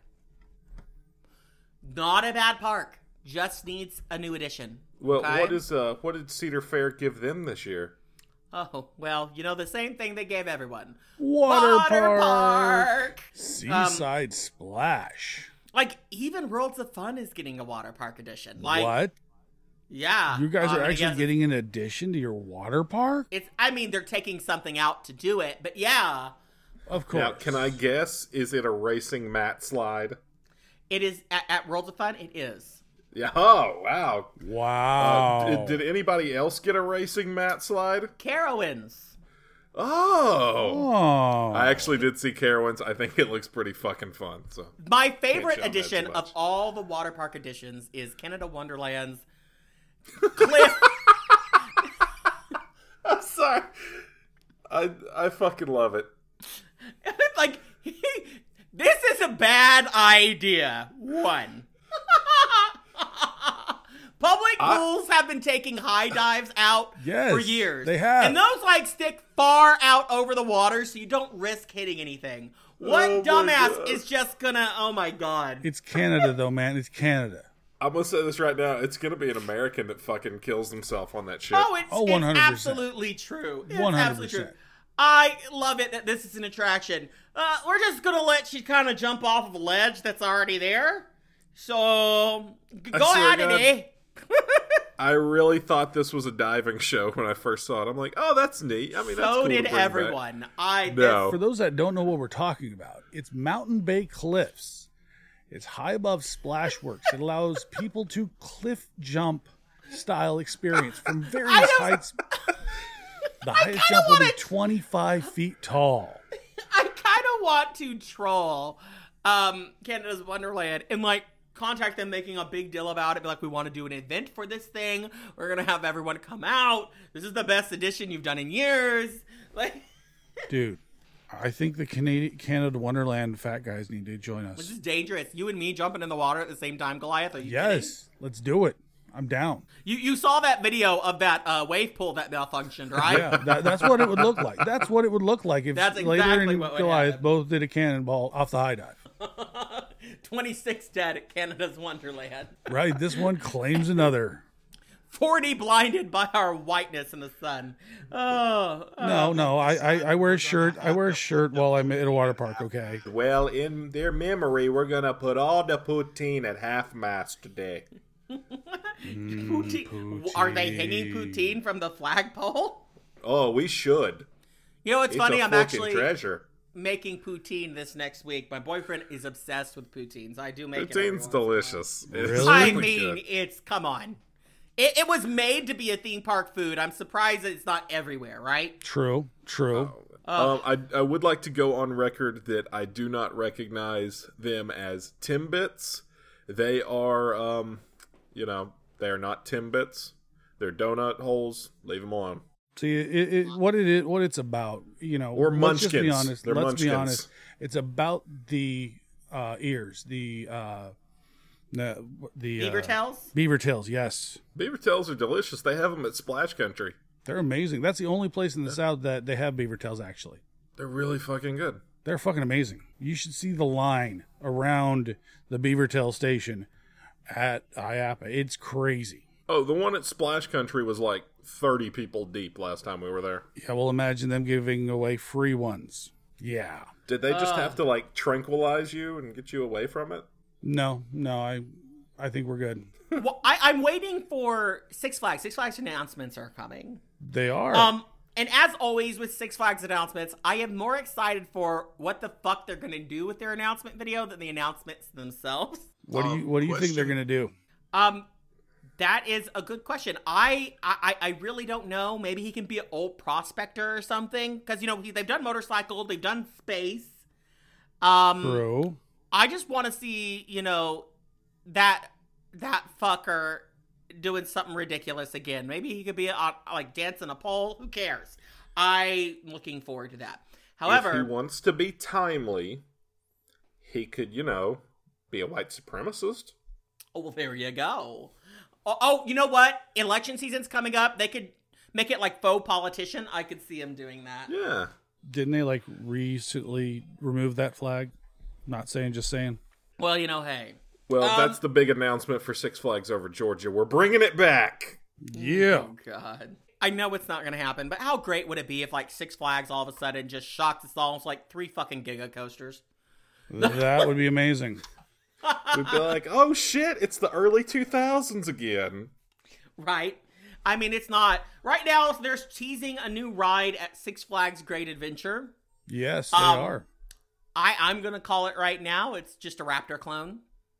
Not a bad park. Just needs a new addition. Well, okay? what is uh what did Cedar Fair give them this year? Oh, well, you know the same thing they gave everyone. Water, park. park. Seaside Splash. Like, even Worlds of Fun is getting a water park edition. Like, What? Yeah. You guys um, are and I actually guess getting an addition to your water park? It's, I mean, they're taking something out to do it, but yeah. Of course. Now, can I guess? Is it a racing mat slide? It is, at, at Worlds of Fun, it is. Yeah. Oh, wow. Wow. Uh, did, did anybody else get a racing mat slide? Carowinds. Oh. Oh. I actually did see Carowinds. I think it looks pretty fucking fun. So My favorite show 'em that edition too of much. all the water park editions is Canada Wonderland's Cliff. I'm sorry. I I fucking love it. Like, this is a bad idea. One. Public I- pools have been taking high dives out Yes, for years. they have. And those, like, stick far out over the water so you don't risk hitting anything. What Oh my dumbass God. is just gonna, oh my god. It's Canada, though, man. It's Canada. I'm gonna say this right now. It's gonna be an American that fucking kills himself on that shit. Oh, it's, Oh, it's one hundred percent. absolutely true. It's one hundred absolutely true. percent. I love it that this is an attraction. Uh, we're just gonna let you kind of jump off of a ledge that's already there. So, g- I go swear at to it, God. eh? I really thought this was a diving show when I first saw it. I'm like, oh, that's neat. I mean, that's So cool to did bring back. everyone. I No. For those that don't know what we're talking about, it's Mountain Bay Cliffs. It's high above Splashworks. It allows people to cliff jump style experience from various don't- heights. The highest kinda jump will be wanna- twenty-five feet tall. I kind of want to troll um, Canada's Wonderland and like contact them making a big deal about it. Be like, we want to do an event for this thing. We're gonna have everyone come out. This is the best edition you've done in years. Like, Dude, I think the Canadian Canada Wonderland fat guys need to join this us. is dangerous. You and me jumping in the water at the same time, Goliath. Are you kidding? Yes, let's do it. I'm down. You you saw that video of that uh, wave pool that malfunctioned, right? Yeah, that, that's what it would look like. That's what it would look like if That's later exactly in what would Goliath happen. both did a cannonball off the high dive. twenty-six dead at Canada's Wonderland. Right, this one claims another. forty blinded by our whiteness in the sun. Oh, oh. No, no, I, I, I wear a shirt. I wear a shirt while I'm at a water park. Okay. Well, in their memory, we're gonna put all the poutine at half mast today. Poutine. Are they hanging poutine from the flagpole? Oh, we should. You know, it's, It's funny. a I'm fucking actually treasure. making poutine this next week. My boyfriend is obsessed with poutines. I do make it. every Poutine's once in a while. delicious. It's Really? I really mean, good. it's come on. It, it was made to be a theme park food. I'm surprised that it's not everywhere, right? True, true. Um, I, I would like to go on record that I do not recognize them as Timbits. They are, um, you know, they are not Timbits. They're donut holes. Leave them alone. See, it, it, what it is, what it's about, you know, Or let's just be munchkins. honest. They're let's be munchkins. honest. It's about the uh, ears, the uh, the, the Beaver uh, tails? Beaver tails, yes, Beaver tails are delicious. They have them at Splash Country. they're amazing. That's the only place in the south that they have beaver tails. Actually, They're really fucking good. they're fucking amazing. You should see the line around the beaver tail station at I A P A. It's crazy. Oh, the one at Splash Country was like thirty people deep last time we were there. Yeah, well, imagine them giving away free ones. Yeah. Did they just Uh. have to like tranquilize you and get you away from it? No, no, I I think we're good. Well, I, I'm waiting for Six Flags. Six Flags announcements are coming. They are. Um, and as always with Six Flags announcements, I am more excited for what the fuck they're going to do with their announcement video than the announcements themselves. what do you What do you think they're question. gonna do? Um, that is a good question. I I, I really don't know. Maybe he can be an old prospector or something. Because, you know, he, they've done motorcycle, they've done space. Um, True. I just want to see, you know, that that fucker doing something ridiculous again. Maybe he could be uh, like dancing a pole. Who cares? I'm looking forward to that. However, if he wants to be timely, he could, you know, be a white supremacist. oh, well, there you go. Oh, oh, you know what? Election season's coming up. They could make it like faux politician. I could see him doing that. Yeah. Didn't they like recently remove that flag? Not saying, just saying. Well, you know, hey. Well, Um, that's the big announcement for Six Flags Over Georgia. We're bringing it back. Yeah. Oh, God. I know it's not going to happen, but how great would it be if, like, Six Flags all of a sudden just shocked us all with, like, three fucking Giga coasters? That would be amazing. We'd be like, oh shit, it's the early two thousands again. Right? I mean, it's not. Right now, they're teasing a new ride at Six Flags Great Adventure. Yes, they Um, are. I, I'm going to call it right now. It's just a Raptor clone.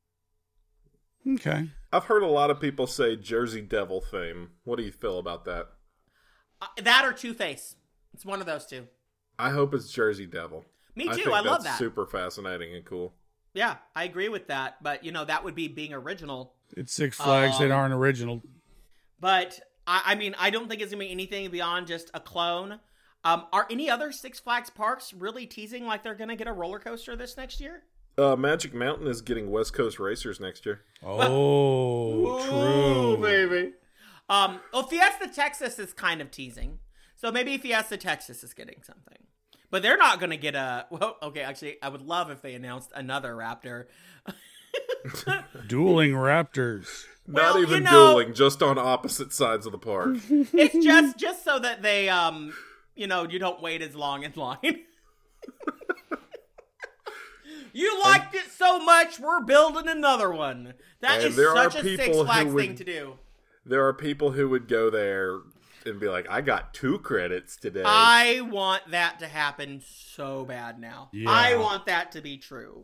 Okay. I've heard a lot of people say Jersey Devil theme. What do you feel about that? Uh, that or Two-Face. It's one of those two. I hope it's Jersey Devil. Me I too. think I, love that's that. super fascinating and cool. Yeah, I agree with that. But, you know, that would be being original. It's Six Flags that Um, aren't original. But, I, I mean, I don't think it's going to be anything beyond just a clone. Um, are any other Six Flags parks really teasing like they're going to get a roller coaster this next year? Uh, Magic Mountain is getting West Coast Racers next year. Oh, Ooh, true. baby. Um, well, Fiesta Texas is kind of teasing. So maybe Fiesta Texas is getting something. But they're not going to get a... Well, okay, actually, I would love if they announced another Raptor. Dueling Raptors. Not Well, even you know- dueling, just on opposite sides of the park. It's just just so that they, um, you know, you don't wait as long in line. You liked it so much, we're building another one. That And is there are such a Six people who Flags would- thing to do. There are people who would go there and be like, I got two credits today. I want that to happen so bad now. Yeah. I want that to be true.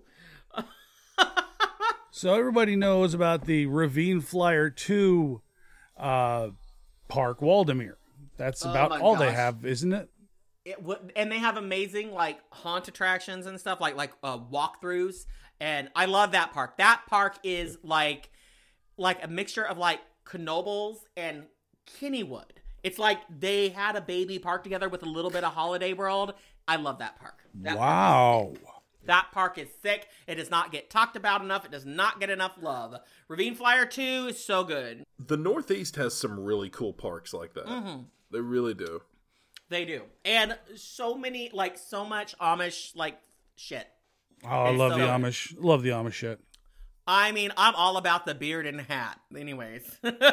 So everybody knows about the Ravine Flyer two uh, park, Waldemere. That's Oh about my all they gosh. have, isn't it? It w- and they have amazing like haunt attractions and stuff like like uh, walkthroughs, and I love that park. That park is like like a mixture of like Knoebels and Kennywood. It's like they had a baby park together with a little bit of Holiday World. I love that park. That Wow. That park is sick. It does not get talked about enough. It does not get enough love. Ravine Flyer two is so good. The Northeast has some really cool parks like that. Mm-hmm. They really do. They do. And so many, like, so much Amish, like, shit. Oh, I It's love so the good. Amish. Love the Amish shit. I mean, I'm all about the beard and hat. Anyways.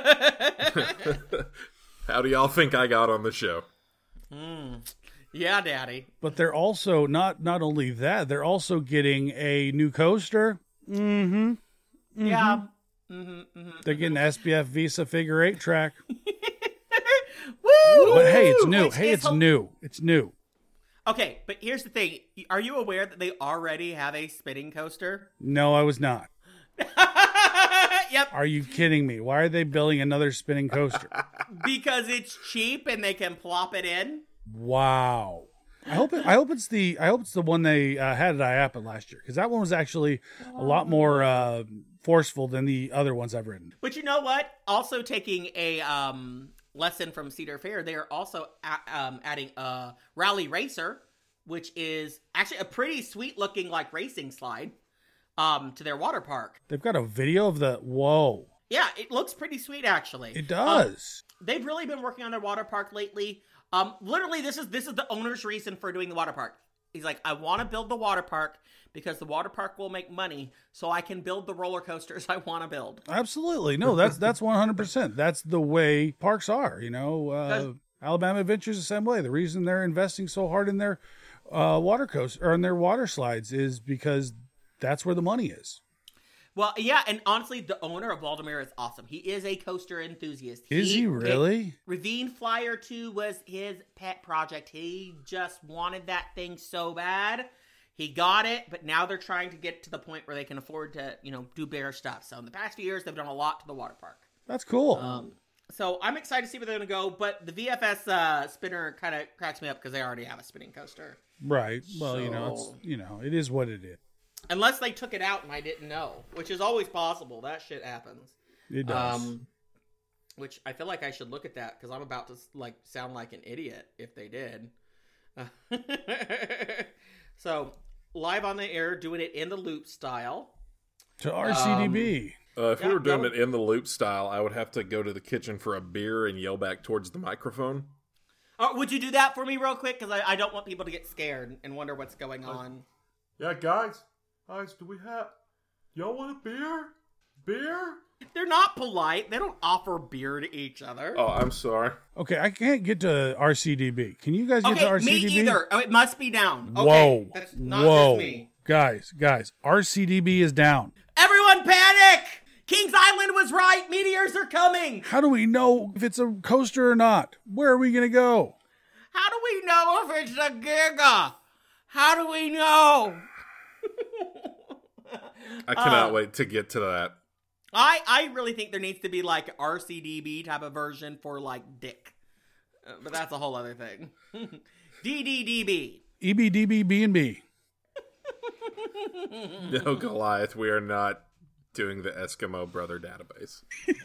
How do y'all think I got on the show? Yeah, daddy. But they're also not not only that, they're also getting a new coaster. Mm-hmm. Yeah. They're getting S B F Visa figure eight track. Woo! But hey, it's new. Which Hey, is it's hel- new. It's new. Okay, but here's the thing. Are you aware that they already have a spinning coaster? No, I was not. Yep. Are you kidding me? Why are they building another spinning coaster? Because it's cheap and they can plop it in. Wow. I hope it, I hope it's the I hope it's the one they uh, had at I A P A last year, because that one was actually a lot more uh, forceful than the other ones I've ridden. But you know what? Also taking a um, lesson from Cedar Fair, they are also a- um, adding a Rally Racer, which is actually a pretty sweet looking like racing slide um, to their water park. They've got a video of the whoa. Yeah, it looks pretty sweet actually. It does. Um, they've really been working on their water park lately. Um, literally, this is this is the owner's reason for doing the water park. he's like, I want to build the water park because the water park will make money, so I can build the roller coasters I want to build. Absolutely. No, that's that's one hundred percent. That's the way parks are, you know. Uh, Alabama Adventures the same way. The reason they're investing so hard in their uh, water coaster or in their water slides is because that's where the money is. Well, yeah, and honestly, the owner of Baltimore is awesome. He is a coaster enthusiast. Is he really? Ravine Flyer two was his pet project. He just wanted that thing so bad. He got it, but now they're trying to get to the point where they can afford to, you know, do bigger stuff. So in the past few years, they've done a lot to the water park. That's cool. Um, so I'm excited to see where they're going to go, but the V F S uh, spinner kind of cracks me up because they already have a spinning coaster. Right. Well, So- you know, it's, you know, it is what it is. Unless they took it out and I didn't know, which is always possible. That shit happens. It does. Um, which I feel like I should look at that because I'm about to like sound like an idiot if they did. So live on the air, doing it in the loop style. To R C D B. Uh, if Yeah, we were doing that it in the loop style, I would have to go to the kitchen for a beer and yell back towards the microphone. Oh, would you do that for me real quick? Because I, I don't want people to get scared and wonder what's going on. Yeah, guys. Guys, do we have... Y'all want a beer? Beer? They're not polite. They don't offer beer to each other. Oh, I'm sorry. Okay, I can't get to R C D B. Can you guys get okay, to R C D B? me either. Oh, it must be down. Okay, Whoa. that's not Whoa. just me. Guys, guys, R C D B is down. Everyone panic! Kings Island was right. Meteors are coming. How do we know if it's a coaster or not? Where are we going to go? How do we know if it's a Giga? How do we know? I cannot Uh, wait to get to that. I, I really think there needs to be like R C D B type of version for like Dick. Uh, but that's a whole other thing. D D D B. E B D B B and B. No, Goliath, we are not doing the Eskimo Brother database.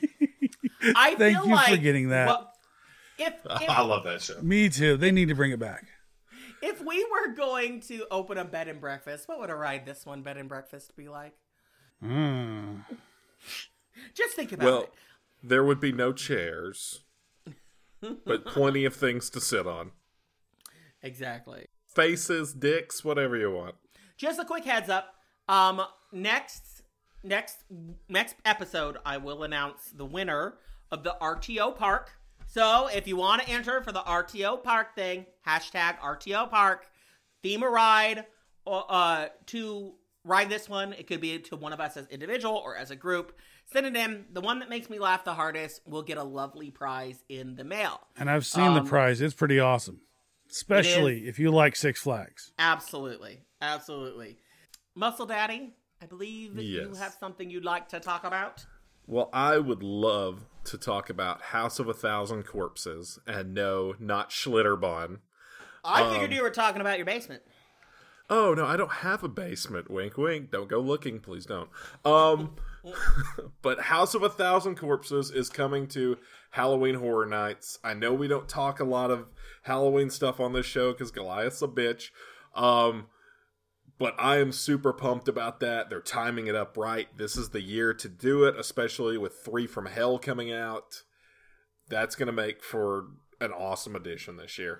I Thank feel you like, for getting that. Well, if, if, I love that show. Me too. They need to bring it back. if we were going to open a bed and breakfast, what would a ride this one bed and breakfast be like? Hmm. Just think about Well, it. there would be no chairs, but plenty of things to sit on. Exactly. Faces, dicks, whatever you want. Just a quick heads up. Um, next, next, next episode, I will announce the winner of the R T O Park. So if you want to enter for the R T O Park thing, hashtag R T O Park, theme a ride, or uh, to ride this one. It could be to one of us as individual or as a group. Send it in. The one that makes me laugh the hardest will get a lovely prize in the mail. And I've seen the Um, prize. It's pretty awesome. Especially if you like Six Flags. Absolutely. Absolutely. Muscle Daddy, I believe you Yes. have something you'd like to talk about. Well, I would love to talk about House of a Thousand Corpses, and no, not Schlitterbahn. I figured you were talking about your basement. Oh, no, I don't have a basement. Wink, wink. Don't go looking. Please don't. Um, but House of a Thousand Corpses is coming to Halloween Horror Nights. I know we don't talk a lot of Halloween stuff on this show because Goliath's a bitch. Um, but I am super pumped about that. They're timing it up right. This is the year to do it, especially with Three from Hell coming out. That's going to make for an awesome edition this year.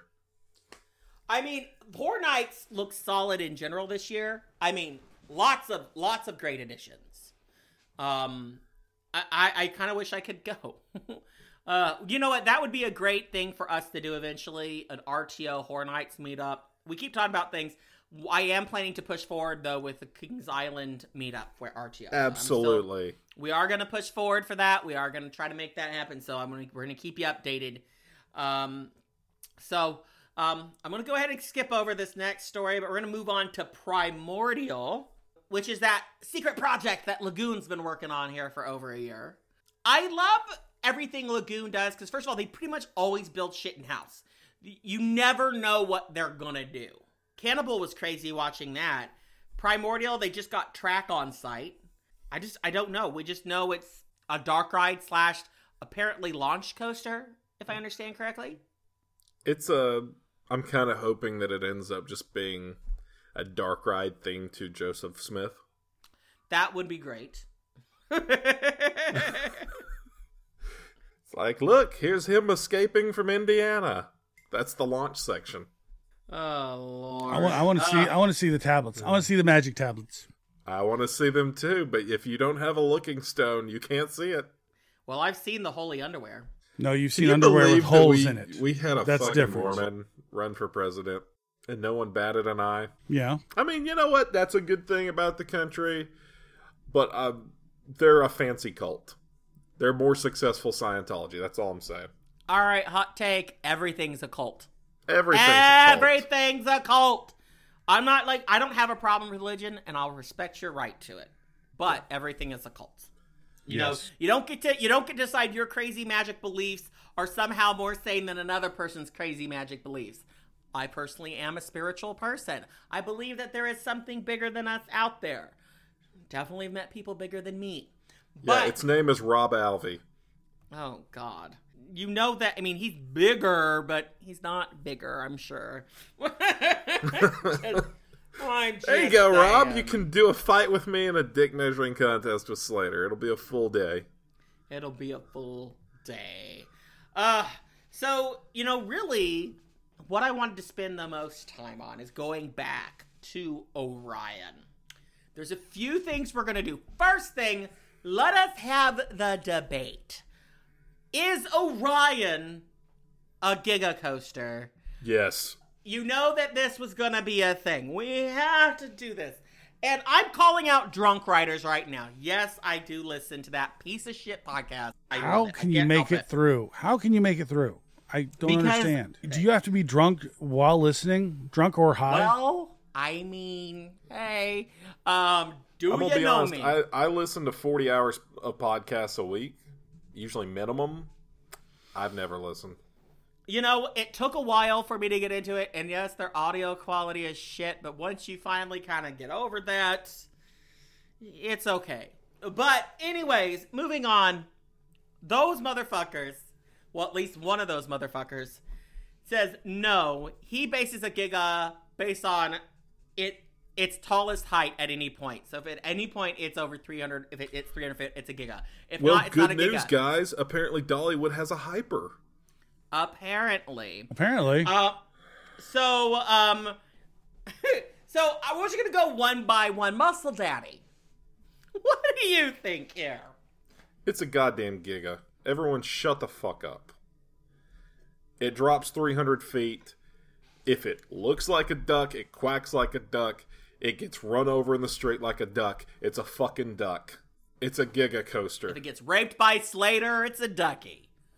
I mean, Horror Nights looks solid in general this year. I mean, lots of lots of great additions. Um, I I, I kind of wish I could go. uh, you know what? That would be a great thing for us to do eventually. An R T O Horror Nights meetup. We keep talking about things. I am planning to push forward though with the Kings Island meetup for R T O. So I'm still- Absolutely. we are going to push forward for that. We are going to try to make that happen. So I'm gonna, we're going to keep you updated. Um, so um, I'm going to go ahead and skip over this next story, but we're going to move on to Primordial, which is that secret project that Lagoon's been working on here for over a year. I love everything Lagoon does because, first of all, they pretty much always build shit in-house. You never know what they're going to do. Cannibal was crazy watching that. Primordial, they just got track on site. I just, I don't know. We just know it's a dark ride slash apparently launch coaster, if I understand correctly. It's a... I'm kind of hoping that it ends up just being a dark ride thing to Joseph Smith. That would be great. It's like, look, here's him escaping from Indiana. That's the launch section. Oh Lord! I want, I want to see. I want to see the tablets. I want to see the magic tablets. I want to see them too, but if you don't have a looking stone, you can't see it. Well, I've seen the holy underwear. No, you've Can seen you underwear with believe that holes we, in it. We had a That's fucking different. Mormon run for president, and no one batted an eye. Yeah. I mean, you know what? That's a good thing about the country, but uh, they're a fancy cult. They're more successful Scientology. That's all I'm saying. All right, hot take. Everything's a cult. Everything's a cult. Everything's a cult. I'm not like, I don't have a problem with religion, and I'll respect your right to it. But everything is a cult. You Yes. know, you don't get to you don't get to decide your crazy magic beliefs are somehow more sane than another person's crazy magic beliefs. I personally am a spiritual person. I believe that there is something bigger than us out there. Definitely met people bigger than me. But Yeah, its name is Rob Alvey. oh God. You know that, I mean, he's bigger, but he's not bigger, I'm sure. I'm just There you go, Rob. saying. You can do a fight with me in a dick measuring contest with Slater. It'll be a full day. It'll be a full day. Uh, so, you know, really, what I wanted to spend the most time on is going back to Orion. There's a few things we're going to do. First thing, let us have the debate. Is Orion a Giga Coaster? Yes. You know that this was going to be a thing. We have to do this. And I'm calling out drunk writers right now. Yes, I do listen to that piece of shit podcast. I How love it. I can you can't make help it through? How can you make it through? I don't Because- understand. Do you have to be drunk while listening? Drunk or high? Well, I mean, hey, um, do I'm you gonna be know honest. me? I, I listen to forty hours of podcasts a week, usually minimum. I've never listened. You know, it took a while for me to get into it, and yes, their audio quality is shit, but once you finally kind of get over that, it's okay. But anyways, moving on, those motherfuckers, well, at least one of those motherfuckers, says no, he bases a giga based on it its tallest height at any point. So if at any point it's over three hundred, if it, it's three hundred feet, it's a giga. If Well, not, it's good not a news, giga. guys. Apparently, Dollywood has a hyper. Apparently. Apparently. Uh, so, um, so I was going to go one by one. Muscle Daddy, what do you think here? It's a goddamn giga. Everyone shut the fuck up. It drops three hundred feet. If it looks like a duck, it quacks like a duck. It gets run over in the street like a duck. It's a fucking duck. It's a giga coaster. If it gets raped by Slater, it's a ducky.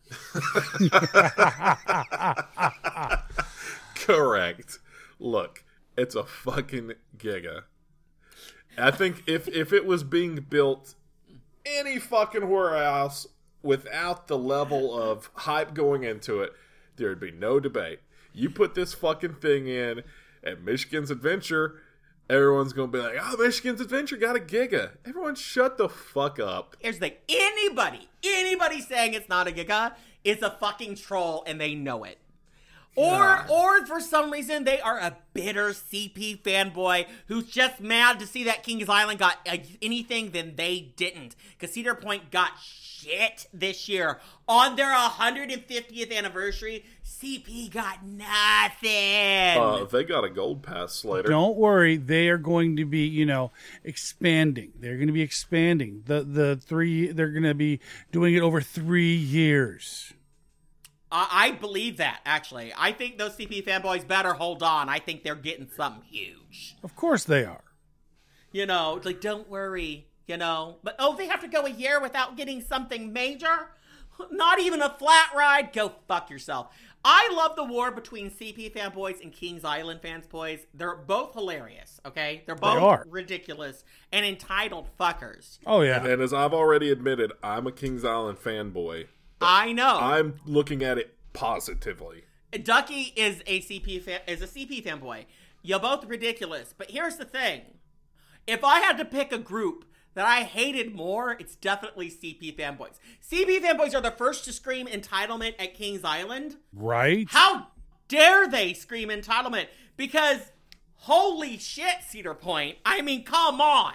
Correct. Look, it's a fucking giga. I think if if it was being built any fucking where else without the level of hype going into it, there'd be no debate. You put this fucking thing in at Michigan's Adventure, everyone's gonna be like, "Oh, Michigan's Adventure got a giga." Everyone, shut the fuck up. Here's the thing. Anybody, anybody saying it's not a giga is a fucking troll, and they know it. Or, God. or for some reason, they are a bitter C P fanboy who's just mad to see that Kings Island got uh, anything than they didn't. Because Cedar Point got shit this year. On their one hundred fiftieth anniversary, C P got nothing. Uh, they got a gold pass, Slater. Don't worry, they are going to be, you know, expanding. They're going to be expanding. The the three they're going to be doing it over three years. I, I believe that, actually. I think those C P fanboys better hold on. I think they're getting something huge. Of course they are. You know, like, don't worry, you know. But, oh, they have to go a year without getting something major? Not even a flat ride? Go fuck yourself. I love the war between C P fanboys and Kings Island fanboys. They're both hilarious, okay? They're both are. ridiculous and entitled fuckers. Oh yeah. And as I've already admitted, I'm a Kings Island fanboy. I know. I'm looking at it positively. Ducky is a C P fan, is a C P fanboy. You're both ridiculous, but here's the thing: if I had to pick a group that I hated more, it's definitely C P fanboys. C P fanboys are the first to scream entitlement at Kings Island. Right? How dare they scream entitlement? Because holy shit, Cedar Point. I mean, come on.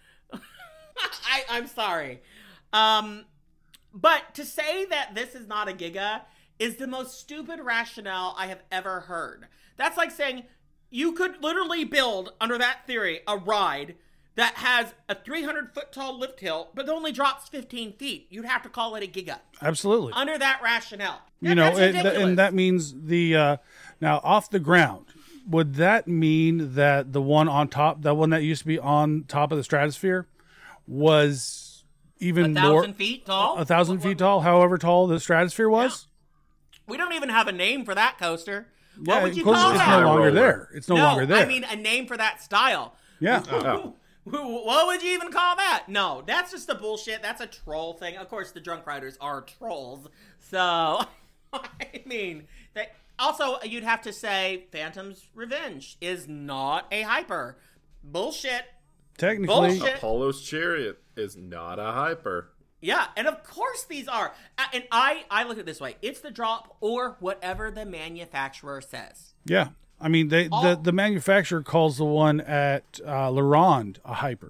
I, I'm sorry. Um. But to say that this is not a giga is the most stupid rationale I have ever heard. That's like saying You could literally build, under that theory, a ride that has a three hundred foot tall lift hill, but only drops fifteen feet. You'd have to call it a giga. Absolutely. Under that rationale. You That- know, that's and, ridiculous. and that means the uh, now off the ground. Would that mean that the one on top, the one that used to be on top of the stratosphere, was even a more thousand feet tall? a thousand feet tall? However tall the stratosphere was. We don't even have a name for that coaster. What Yeah, would you because call it's that? no longer Roller. there. It's no, no, longer there. I mean a name for that style. yeah. Oh. What would you even call that? No, that's just a bullshit. That's a troll thing. Of course, the drunk riders are trolls. So, I mean, they, also, you'd have to say Phantom's Revenge is not a hyper. Bullshit. Technically, Bullshit. Apollo's Chariot is not a hyper. Yeah, and of course these are. A- And I, I look at it this way. It's the drop or whatever the manufacturer says. yeah. I mean, they All- the, the manufacturer calls the one at uh, La Ronde a hyper.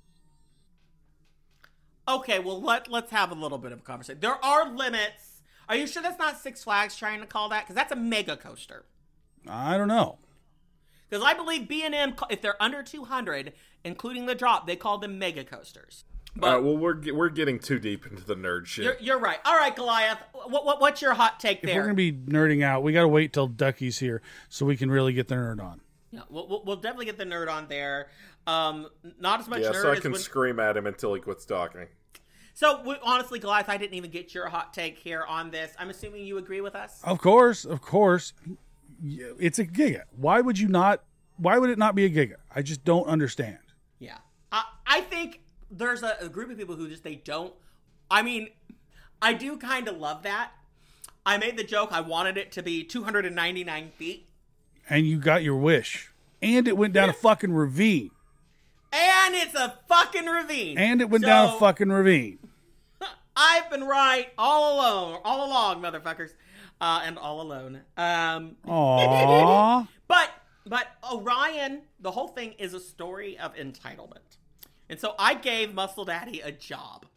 Okay, well, let, let's have a little bit of a conversation. There are limits. Are you sure that's not Six Flags trying to call that? Because that's a mega coaster. I don't know. Because I believe B and M, if they're under two hundred, including the drop, they call them mega coasters. But All right, well, we're ge- we're getting too deep into the nerd shit. you're, you're right. All right, Goliath, what, what what's your hot take If we're there? gonna be nerding out, we got to wait till Ducky's here so we can really get the nerd on. Yeah, we'll, we'll, we'll definitely get the nerd on there. Um, not as much yeah, nerd so I as can when... scream at him until he quits talking. So, we, honestly, Goliath, I didn't even get your hot take here on this. I'm assuming you agree with us? Of course, of course, Yeah, it's a giga. Why would you not? Why would it not be a giga? I just don't understand. Yeah. I, I think there's a, a group of people who just, they don't. I mean, I do kind of love that. I made the joke, I wanted it to be two hundred ninety-nine feet. And you got your wish, and it went down a fucking ravine, And it's a fucking ravine. and it went So, down a fucking ravine. I've been right all alone, all along, motherfuckers. Uh, and all alone. Um, Aww. But but Orion, the whole thing is a story of entitlement. And so I gave Muscle Daddy a job.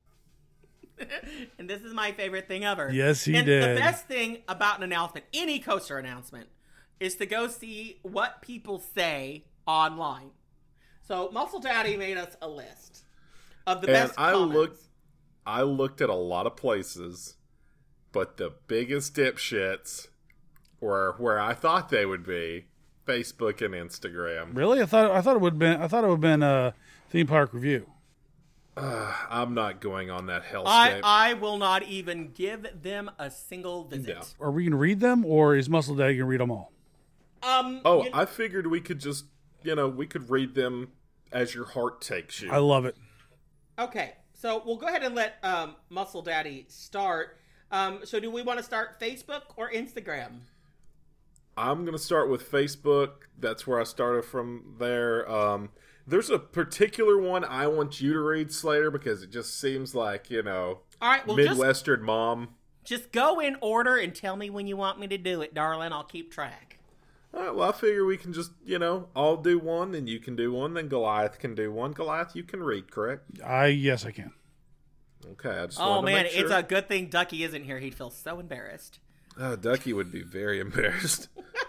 And this is my favorite thing ever. Yes, he and did. The best thing about an announcement, any coaster announcement, is to go see what people say online. So Muscle Daddy made us a list of the And best I comments. looked, I looked at a lot of places, but the biggest dipshits were where I thought they would be: Facebook and Instagram. Really? I thought I thought it would have been I thought it would have been a theme park review. Uh, I'm not going on that hellscape. I, I will not even give them a single visit. No. Are we gonna read them, or is Muscle Daddy gonna read them all? Um, Oh, you- I figured we could just, you know, we could read them as your heart takes you. I love it. Okay, so we'll go ahead and let um, Muscle Daddy start. Um, so do we want to start Facebook or Instagram? I'm going to start with Facebook. That's where I started from there. Um, there's a particular one I want you to read, Slater, because it just seems like, you know, All right, well, just, Midwestern mom. just go in order and tell me when you want me to do it, darling. I'll keep track. All right, well, I figure we can just, you know, all do one, then you can do one, then Goliath can do one. Goliath, you can read, correct? I yes I can. Okay, I just Oh, wanted to man, make sure. it's a good thing Ducky isn't here. He'd feel so embarrassed. Uh, Ducky would be very embarrassed.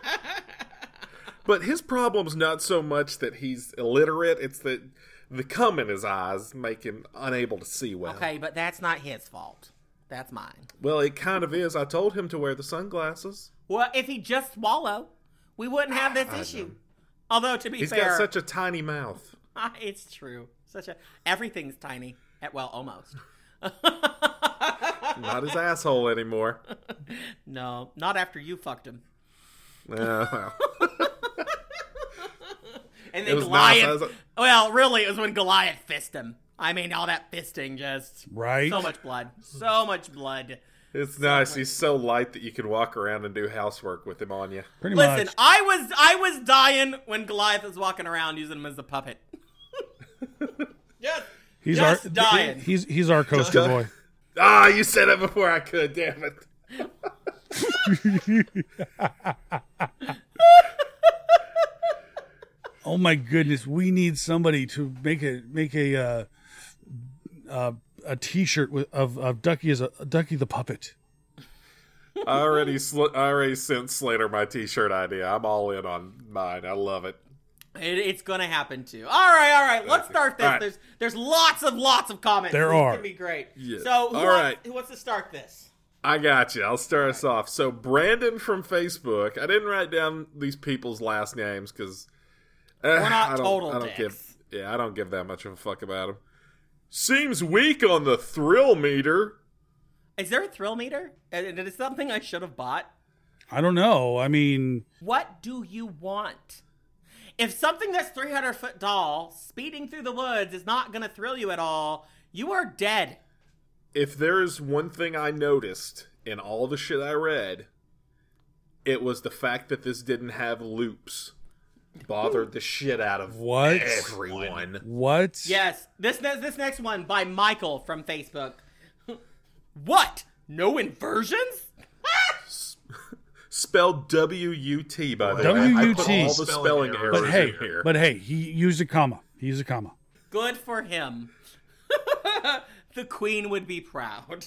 But his problem's not so much that he's illiterate, it's that the cum in his eyes make him unable to see well. Okay, but that's not his fault. That's mine. Well, it kind of is. I told him to wear the sunglasses. Well, if he just swallow, we wouldn't have this issue. Although, to be He's fair, got such a tiny mouth. it's true. Such a everything's tiny. At well, almost. Not his asshole anymore. No, not after you fucked him. Uh, well. And It then was nice. Goliath. I was- Well, really, it was when Goliath fisted him. I mean, all that fisting just Right. so much blood, so much blood. It's nice. He's so light that you can walk around and do housework with him on you. Pretty Listen, much. I was I was dying when Goliath was walking around using him as a puppet. just He's just our dying. he's he's our coaster Just- boy. Ah, you said it before I could. Damn it. Oh my goodness, we need somebody to make a make a uh, uh, a T-shirt with of, of Ducky as a Ducky the puppet. I already sl- I already sent Slater my T-shirt idea. I'm all in on mine. I love it. It, it's gonna happen too. All right, all right. Let's start this. All right. There's there's lots of lots of comments. There this are. It's gonna be great. Yeah. So who All wants, right. who wants to start this? I got you. I'll start us off. So Brandon from Facebook. I didn't write down these people's last names because uh, We're not I don't, total I don't dicks. give. Yeah, I don't give that much of a fuck about him. Seems weak on the thrill meter. Is there a thrill meter? And it is something I should have bought. I don't know. I mean, What do you want? If something that's three hundred foot tall, speeding through the woods, is not going to thrill you at all, you are dead. If there is one thing I noticed in all the shit I read, it was the fact that this didn't have loops. Bothered the shit out of What? everyone. what? Yes, this ne- this next one by Michael from Facebook. What? No inversions? Spelled W U T, by the way. W U T. I put all the spelling But errors But hey, in here. but hey, he used a comma. He used a comma. Good for him. The queen would be proud.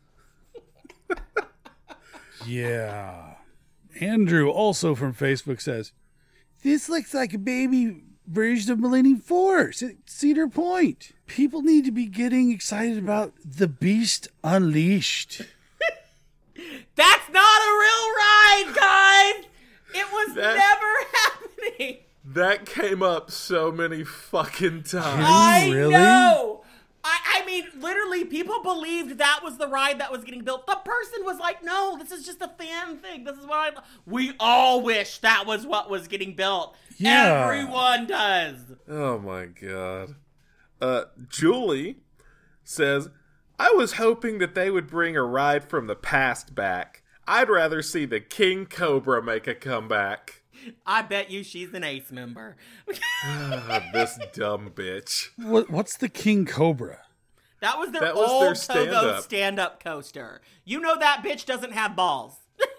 Yeah. Andrew, also from Facebook, says, this looks like a baby version of Millennium Force at Cedar Point. People need to be getting excited about The Beast Unleashed. That's not a real ride, guys! It was That- never happening! That came up so many fucking times. I really? know! I, I mean, literally, people believed that was the ride that was getting built. The person was like, no, this is just a fan thing. This is what I... We all wish that was what was getting built. Yeah. Everyone does. Oh my god. Uh, Julie says, I was hoping that they would bring a ride from the past back. I'd rather see the King Cobra make a comeback. I bet you she's an Ace member. Ah, this dumb bitch. What, what's the King Cobra? That was their That was old their Togo stand-up. stand-up coaster. You know that bitch doesn't have balls.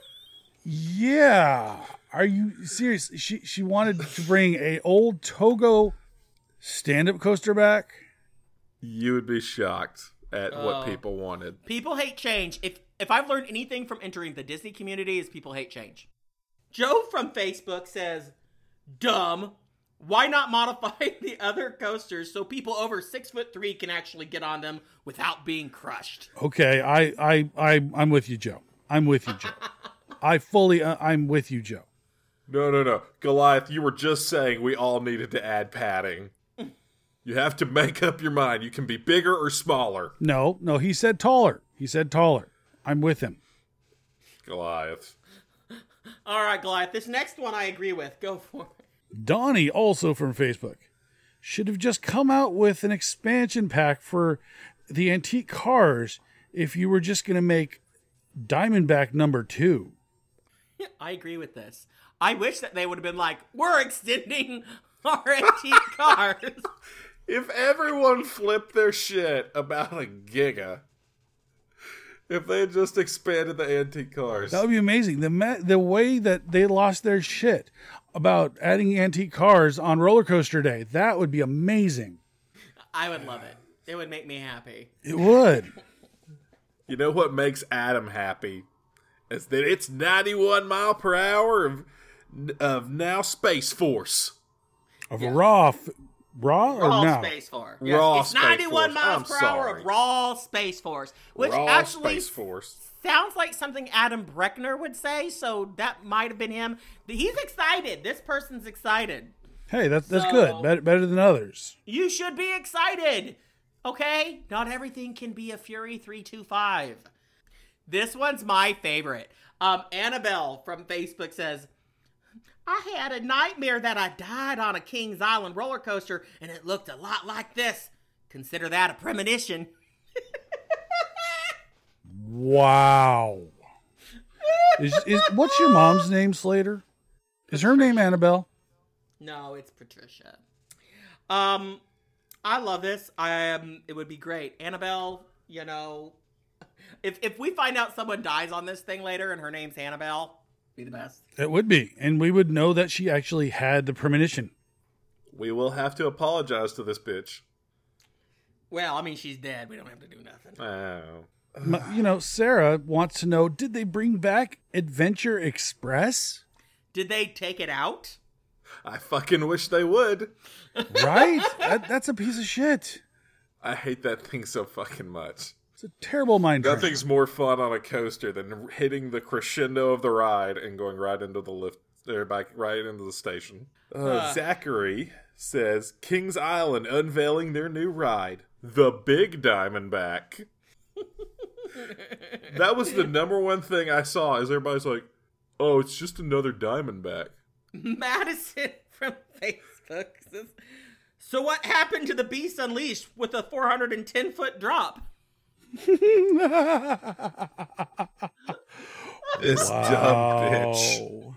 Yeah. Are you serious? She she wanted to bring a old Togo stand-up coaster back? You would be shocked at Oh. what people wanted. People hate change. If if I've learned anything from entering the Disney community is people hate change. Joe from Facebook says, dumb. Why not modify the other coasters so people over six foot three can actually get on them without being crushed? Okay, I I I I'm with you, Joe. I'm with you, Joe. I fully uh, I'm with you, Joe. No, no, no. Goliath, you were just saying we all needed to add padding. You have to make up your mind. You can be bigger or smaller. No, no, he said taller. He said taller. I'm with him. Goliath. All right, Goliath. This next one I agree with. Go for it. Donnie, also from Facebook, should have just come out with an expansion pack for the antique cars if you were just going to make Diamondback number two. I agree with this. I wish that they would have been like, we're extending our antique cars. If everyone flipped their shit about a giga, if they had just expanded the antique cars. That would be amazing. The ma- the way that they lost their shit about adding antique cars on Roller Coaster Day, that would be amazing. I would love it. It would make me happy. It would. You know what makes Adam happy? Is that it's ninety-one mile per hour of, of now Space Force. Of raw, f- raw or Raw no? Space Force. Raw it's Space ninety-one Force. miles I'm per hour sorry. of raw Space Force, which Raw actually Space Force. sounds like something Adam Breckner would say. So that might have been him. He's excited. This person's excited. Hey, that's that's So- good. Better better than others. You should be excited. Okay? Not everything can be a Fury three two five. This one's my favorite. Um, Annabelle from Facebook says, I had a nightmare that I died on a Kings Island roller coaster and it looked a lot like this. Consider that a premonition. Wow. Is, is what's your mom's name, Slater? Is her name Annabelle? No, it's Patricia. Um, I love this. I um, it would be great. Annabelle, you know, if if we find out someone dies on this thing later and her name's Annabelle, be the best. It would be, and we would know that she actually had the premonition. We will have to apologize to this bitch. Well, I mean, she's dead. We don't have to do nothing. Oh. My- you know, Sarah wants to know, did they bring back Adventure Express? Did they take it out? I fucking wish they would. Right? that, that's a piece of shit. I hate that thing so fucking much. It's a terrible mind trick. Nothing's more fun on a coaster than hitting the crescendo of the ride and going right into the lift, or back right into the station. Uh, Uh. Zachary says Kings Island unveiling their new ride, the Big Diamondback. That was the number one thing I saw. Is everybody's like, "Oh, it's just another Diamondback." Madison from Facebook says, so what happened to the Beast Unleashed with a four hundred ten foot drop? This dumb bitch. Wow.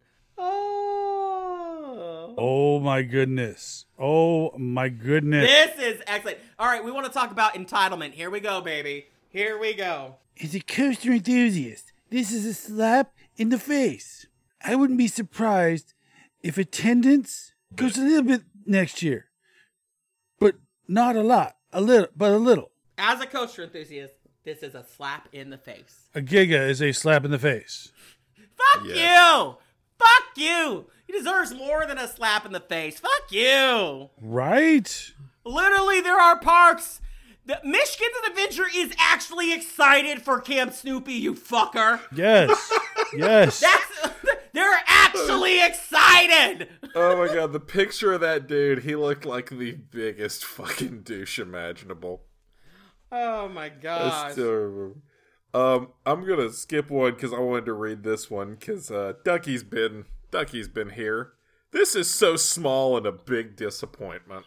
Oh. Oh my goodness. Oh my goodness. This is excellent. All right, we want to talk about entitlement. Here we go, baby. Here we go. As a coaster enthusiast, this is a slap in the face. I wouldn't be surprised if attendance goes a little bit next year. But not a lot. A little, but a little. As a coaster enthusiast, this is a slap in the face. A giga is a slap in the face. Fuck Yes. you! Fuck you! He deserves more than a slap in the face. Fuck you! Right? Literally, there are parks. The Michigan's Adventure is actually excited for Camp Snoopy, you fucker. Yes. Yes. That's they're actually excited. Oh my god, the picture of that dude, he looked like the biggest fucking douche imaginable. Oh my I gosh. still remember. Um, I'm gonna skip one because I wanted to read this one because uh, Ducky's been Ducky's been here. This is so small and a big disappointment.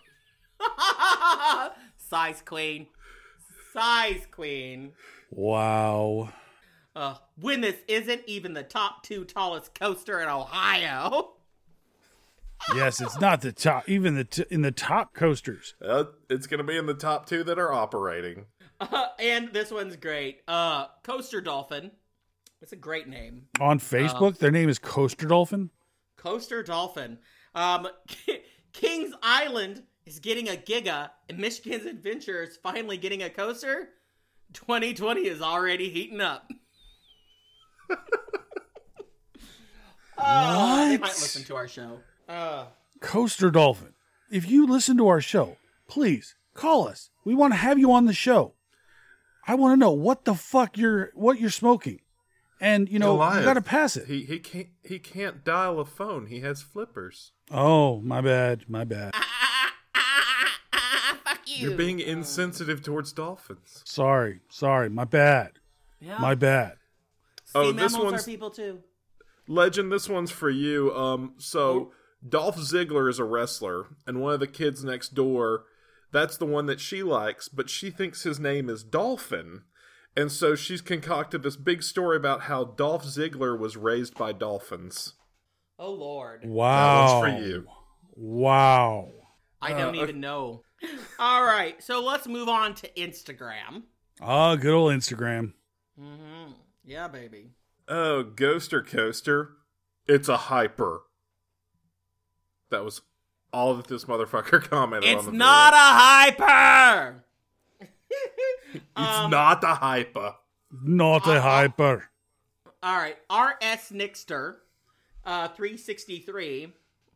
Size queen. Size queen. Wow. Uh, when this isn't even the top two tallest coaster in Ohio. Yes, it's not the top, even the t- in the top coasters. Uh, it's gonna be in the top two that are operating. Uh, and this one's great. Uh, Coaster Dolphin. It's a great name. On Facebook, their name is Coaster Dolphin. Coaster Dolphin. Um, Kings Island is getting a giga, and Michigan's Adventure is finally getting a coaster. twenty twenty is already heating up. Uh, they What? might listen to our show. Uh, Coaster Dolphin. If you listen to our show, please call us. We want to have you on the show. I want to know what the fuck you're what you're smoking. And you know, Goliath, you got to pass it. He he can't he can't dial a phone. He has flippers. Oh, my bad. My bad. fuck you. You're being insensitive towards dolphins. Sorry. Sorry. My bad. Yeah. My bad. Sea Oh, this mammals one's- are people too. Legend, this one's for you. Um, so Dolph Ziggler is a wrestler, and one of the kids next door, that's the one that she likes, but she thinks his name is Dolphin. And so she's concocted this big story about how Dolph Ziggler was raised by dolphins. Oh Lord. Wow. That one's for you. Wow. I don't even know. All right, so let's move on to Instagram. Ah, good old Instagram. Mm-hmm. Yeah, baby. Oh, Ghoster Coaster. It's a hyper. That was all that this motherfucker commented It's on the not video. a hyper. It's um, not a hyper. Not a hyper. All right, R S Nixter, uh, three sixty-three.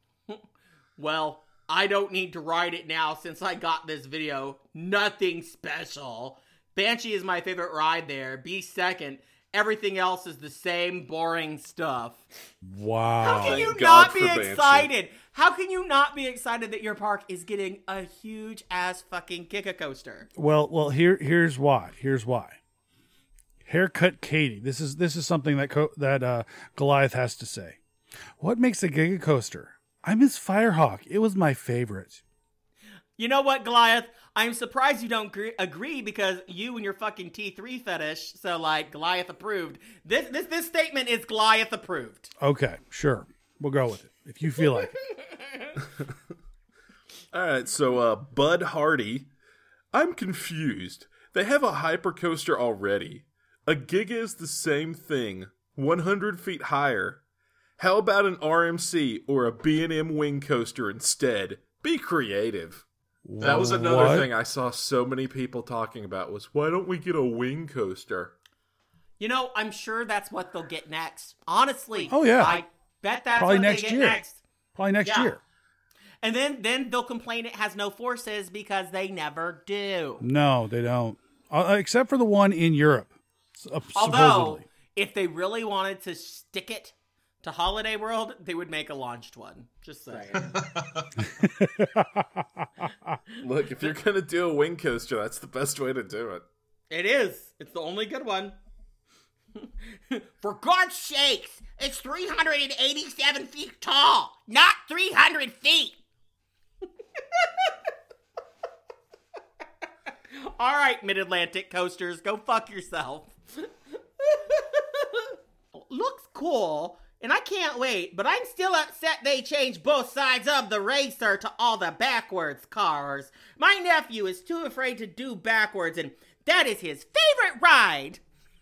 Well, I don't need to write it now since I got this video. Nothing special. Banshee is my favorite ride there. Be second. Everything else is the same boring stuff. Wow. How can Thank you God not be for Banshee. excited? How can you not be excited that your park is getting a huge ass fucking Giga coaster? Well, well, here, here's why. Here's why. Haircut Katie. This is this is something that co- that uh, Goliath has to say. What makes a Giga coaster? I miss Firehawk. It was my favorite. You know what, Goliath? I'm surprised you don't gr- agree because you and your fucking T three fetish. So, like, Goliath approved. This this this statement is Goliath approved. Okay, sure. We'll go with it if you feel like it. All right, so uh, Bud Hardy. I'm confused. They have a hypercoaster already. A Giga is the same thing, one hundred feet higher. How about an R M C or a B and M wing coaster instead? Be creative. That was another What? thing I saw so many people talking about was, why don't we get a wing coaster? You know, I'm sure that's what they'll get next. Honestly. Oh, yeah. I bet that's Probably what next they get year. next. Probably next Yeah. year. And then, then they'll complain it has no forces because they never do. No, they don't. Uh, except for the one in Europe. Uh, Although, supposedly. if they really wanted to stick it to Holiday World, they would make a launched one. Just saying. Look, if you're going to do a wing coaster, that's the best way to do it. It is. It's the only good one. For God's sakes, it's three hundred eighty-seven feet tall, not three hundred feet. All right, Mid-Atlantic coasters, go fuck yourself. Looks cool, and I can't wait, but I'm still upset they changed both sides of the racer to all the backwards cars. My nephew is too afraid to do backwards, and that is his favorite ride.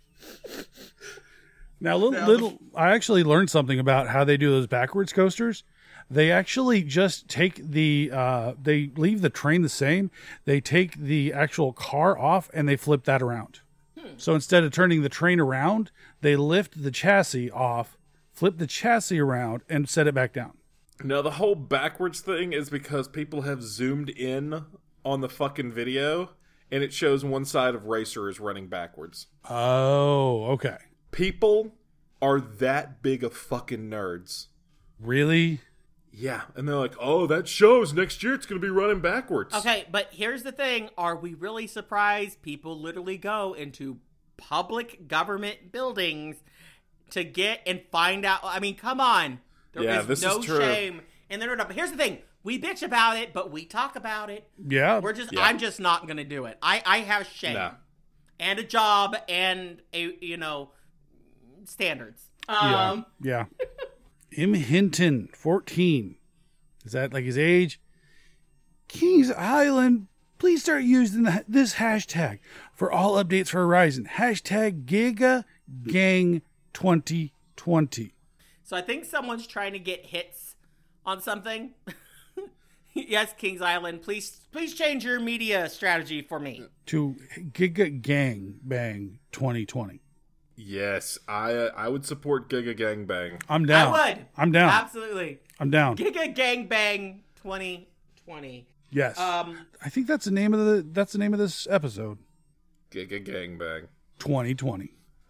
Now, little, little, I actually learned something about how they do those backwards coasters. They actually just take the, uh, they leave the train the same. They take the actual car off and they flip that around. Hmm. So instead of turning the train around, they lift the chassis off, flip the chassis around, and set it back down. No, the whole backwards thing is because people have zoomed in on the fucking video, and it shows one side of Racer is running backwards. Oh, okay. People are that big of fucking nerds. Really? Yeah, and they're like, oh, that shows next year it's going to be running backwards. Okay, but here's the thing. Are we really surprised people literally go into public government buildings to get and find out? I mean, come on. There Yeah, is this no is true. shame in the nerd up. But here's the thing. We bitch about it, but we talk about it. Yeah. We're just, Yeah. I'm just not going to do it. I, I have shame. No. And a job and, a you know, standards. Yeah. Um, Yeah. M. Hinton, fourteen. Is that like his age? Kings Island, please start using the, this hashtag for all updates for Horizon. Hashtag Giga Gang twenty twenty. So I think someone's trying to get hits on something. Yes, Kings Island, please please change your media strategy for me. To Giga Gang Bang twenty twenty. Yes, I uh, I would support Giga Gangbang. I'm down. I would. I'm down. Absolutely. I'm down. Giga Gangbang twenty twenty. Yes. Um, I think that's the name of the that's the name of this episode. Giga Gangbang. twenty twenty.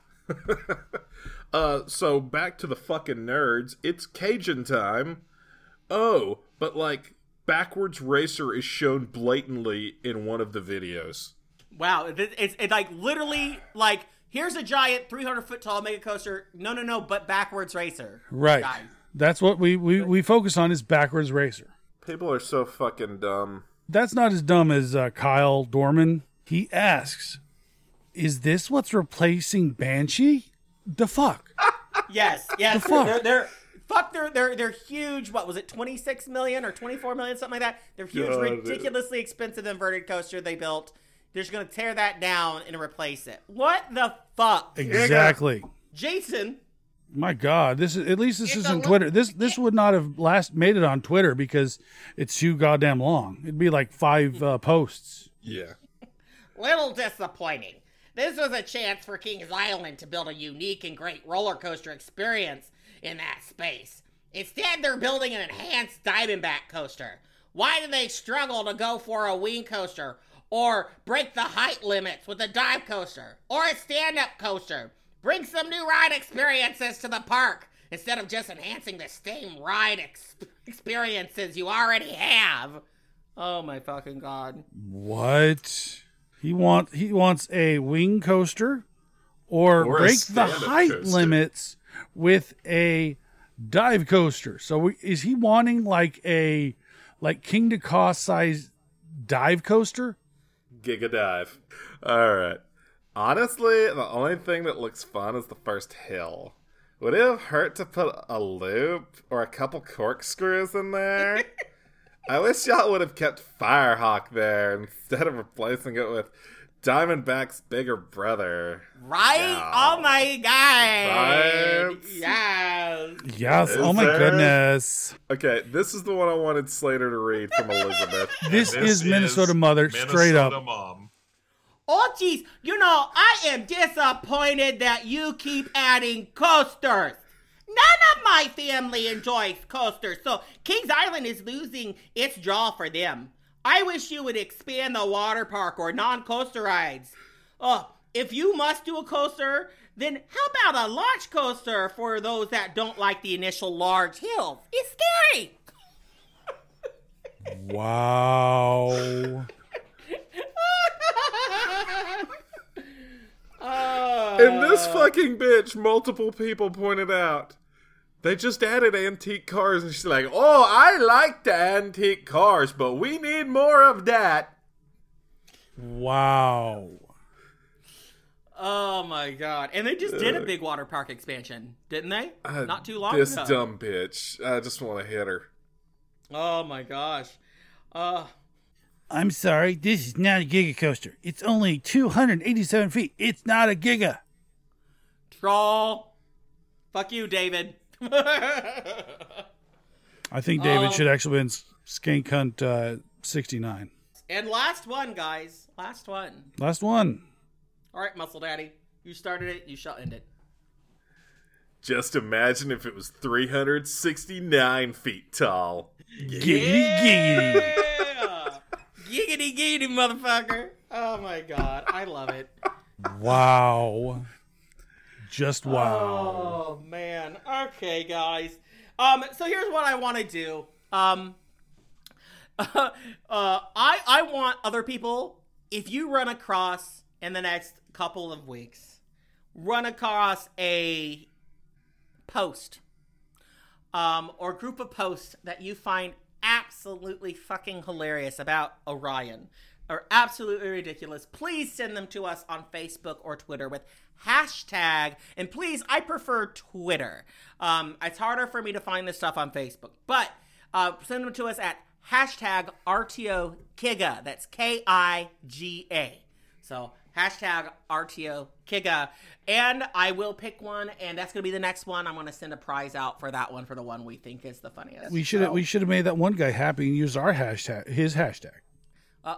Uh, so back to the fucking nerds. It's Cajun time. Oh, but like backwards racer is shown blatantly in one of the videos. wow, it- it's it's like literally like here's a giant three hundred foot tall mega coaster. No, no, no, but backwards racer. Right. Guys. That's what we, we, we focus on is backwards racer. People are so fucking dumb. That's not as dumb as uh, Kyle Dorman. He asks, is this what's replacing Banshee? The fuck? Yes, yes. The fuck? They're, they're fuck. They're they're they're huge. What was it? Twenty six million or twenty four million, something like that. They're huge, God, ridiculously expensive inverted coaster they built. They're just gonna tear that down and replace it. What the fuck, Exactly. Jason? My God, this is at least this It's isn't a li- Twitter. This this would not have last made it on Twitter because it's too goddamn long. It'd be like five uh, posts. Yeah. Little disappointing. This was a chance for Kings Island to build a unique and great roller coaster experience in that space. Instead, they're building an enhanced Diamondback coaster. Why do they struggle to go for a wing coaster or break the height limits with a dive coaster or a stand-up coaster? Bring some new ride experiences to the park instead of just enhancing the same ride ex- experiences you already have. Oh my fucking God. What? He want he wants a wing coaster or, Or a break the stand-up height coaster. limits with a dive coaster. So we, is he wanting like a like King to Cost size dive coaster? Giga Dive. Alright. Honestly, the only thing that looks fun is the first hill. Would it have hurt to put a loop or a couple corkscrews in there? I wish y'all would have kept Firehawk there instead of replacing it with Diamondback's bigger brother. Right? Yeah. Oh my god. Right? Yes. Yes. Is Oh my there? goodness. Okay, this is the one I wanted Slater to read from Elizabeth. This, This is Minnesota is Mother, straight Minnesota up. Mom. Oh, jeez. You know, I am disappointed that you keep adding coasters. None of my family enjoys coasters, so Kings Island is losing its draw for them. I wish you would expand the water park or non-coaster rides. Oh, if you must do a coaster, then how about a launch coaster for those that don't like the initial large hills? It's scary. Wow. Oh. And this fucking bitch, multiple people pointed out, they just added antique cars, and she's like, oh, I like the antique cars, but we need more of that. Wow. Oh my god. And they just did a big water park expansion, didn't they? Uh, Not too long This ago. dumb bitch. I just want to hit her. Oh my gosh. Uh I'm sorry, this is not a Giga coaster. It's only two hundred eighty-seven feet. It's not a Giga. troll. Fuck you, David. I think David Oh. should actually been Skank Hunt uh, sixty-nine. And last one, guys. Last one. Last one. All right, Muscle Daddy. You started it, you shall end it. Just imagine if it was three hundred sixty-nine feet tall. Giggity, giggity. Yeah! Giggity giggity, motherfucker. Oh my god. I love it. Wow. Just wow. Oh man. Okay, guys. Um, so here's what I want to do. Um, uh, I I want other people. If you run across in the next couple of weeks, run across a post, um, or group of posts that you find absolutely fucking hilarious about Orion, or absolutely ridiculous, please send them to us on Facebook or Twitter with hashtag, and please, I prefer Twitter. Um, it's harder for me to find this stuff on Facebook, but uh, send them to us at hashtag R T O Kiga. That's K I G A. So hashtag R T O Kiga, and I will pick one, and that's gonna be the next one. I'm gonna send a prize out for that one, for the one we think is the funniest. We should have So, we should have made that one guy happy and used our hashtag, his hashtag. uh,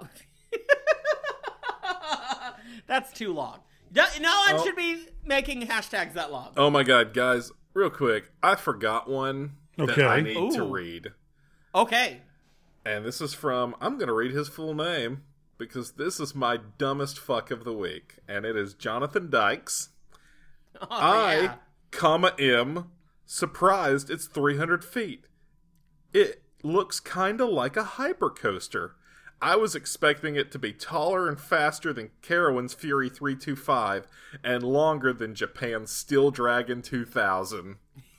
that's too long. No, no one Oh. should be making hashtags that long. Oh my god, guys, real quick, I forgot one that Okay. I need to Ooh. read. Okay. And this is from, I'm going to read his full name, because this is my dumbest fuck of the week. And it is Jonathan Dykes. Oh, I, yeah. comma M, surprised it's three hundred feet. It looks kinda like a hypercoaster. I was expecting it to be taller and faster than Carowinds Fury three twenty-five and longer than Japan's Steel Dragon two thousand.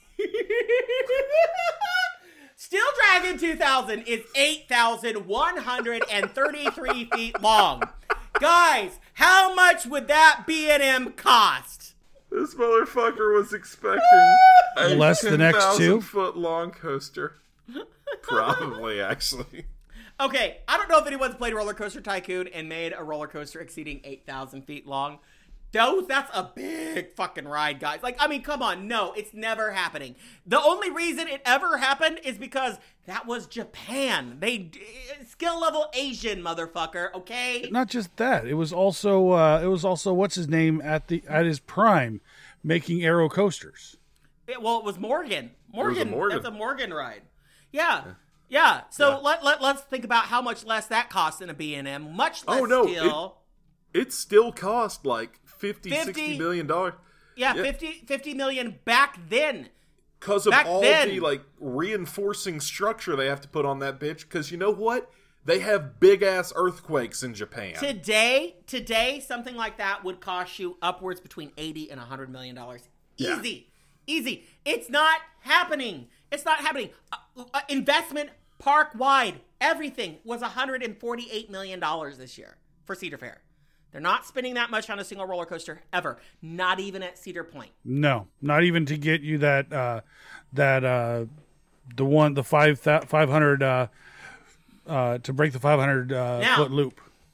Steel Dragon two thousand is eight thousand one hundred thirty-three feet long. Guys, how much would that B and M cost? This motherfucker was expecting a Less than X two? ten thousand foot long coaster. Probably, actually. Okay, I don't know if anyone's played Roller Coaster Tycoon and made a roller coaster exceeding eight thousand feet long. Those, that's a big fucking ride, guys. Like, I mean, come on. No, it's never happening. The only reason it ever happened is because that was Japan. They, skill level Asian, motherfucker, okay? Not just that. It was also uh, it was also what's his name at the at his prime, making aero coasters. It, well, it was Morgan. Morgan, Morgan. that's a Morgan ride. Yeah. Yeah. So Yeah. Let, let, let's think about how much less that costs in a B and M. Much less Oh, no, steel. It still cost like fifty, fifty sixty million dollars. Yeah, Yeah. fifty, fifty million back then. Because of Back all then. the like reinforcing structure they have to put on that bitch. Because you know what? They have big ass earthquakes in Japan. Today, today, something like that would cost you upwards between eighty and a hundred million dollars. Yeah. Easy, easy. It's not happening. It's not happening. Uh, uh, investment park wide, everything was a hundred and forty-eight million dollars this year for Cedar Fair. They're not spending that much on a single roller coaster ever. Not even at Cedar Point. No, not even to get you that uh, that uh, the one the five five hundred uh, uh, to break the five hundred uh, Now- foot loop.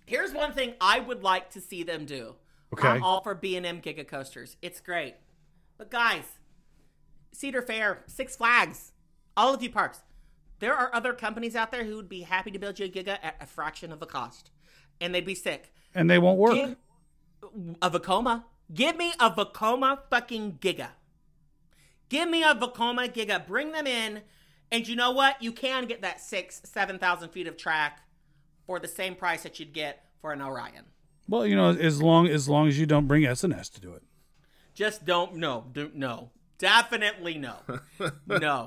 Here's one thing I would like to see them do. Okay. I'm all for B and M Giga coasters. It's great. But guys, Cedar Fair, Six Flags, all of you parks, there are other companies out there who would be happy to build you a Giga at a fraction of the cost. And they'd be sick. And they won't work. Give a Vekoma. Give me a Vekoma fucking Giga. Give me a Vekoma Giga. Bring them in. And you know what? You can get that six, seven thousand feet of track for the same price that you'd get for an Orion. Well, you know, as long as long as you don't bring S N S to do it. Just don't. No. Do, no. Definitely no. No.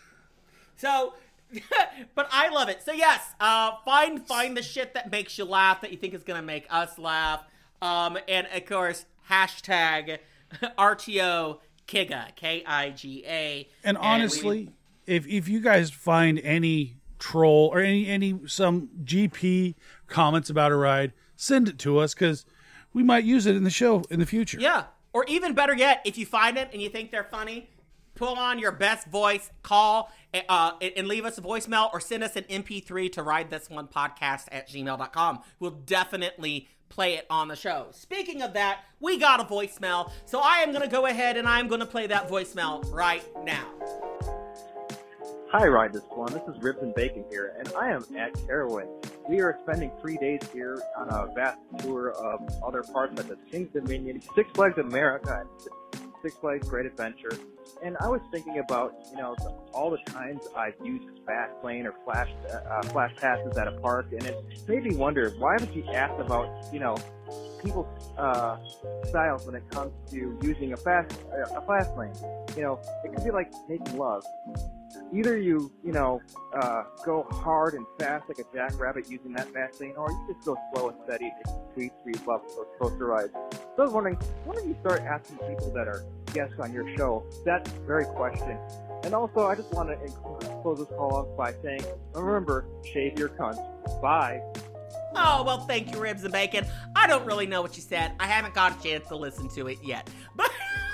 So, but I love it. So yes, uh, find find the shit that makes you laugh, that you think is gonna make us laugh, um, and of course hashtag R T O Kiga, K I G A. And honestly, and we, if if you guys find any troll or any any some G P comments about a ride, send it to us because we might use it in the show in the future. Yeah, or even better yet, if you find it and you think they're funny, pull on your best voice, call, uh, and leave us a voicemail, or send us an M P three to ride this one podcast at gmail dot com. We'll definitely play it on the show. Speaking of that, we got a voicemail, so I am going to go ahead and I'm going to play that voicemail right now. Hi, Ride This One. This is Ribs and Bacon here, and I am at Carowin. We are spending three days here on a vast tour of other parts of the Kings Dominion, Six Flags America, and Six Flags Great Adventure. And I was thinking about, you know, the, all the times I've used Fast Lane or Flash uh, Flash Passes at a park, and it made me wonder, why haven't you asked about, you know, people's uh, styles when it comes to using a fast uh, a fast lane? You know, it could be like making love. Either you, you know, uh, go hard and fast like a jackrabbit using that fast lane, or you just go slow and steady and sweet, sweet love those coaster rides. So I was wondering, why don't you start asking people that are guests on your show that very question? And also, I just want to close this call off by saying, remember, shave your cunt. Bye. Oh, well, thank you, Ribs and Bacon. I don't really know what you said. I haven't got a chance to listen to it yet. But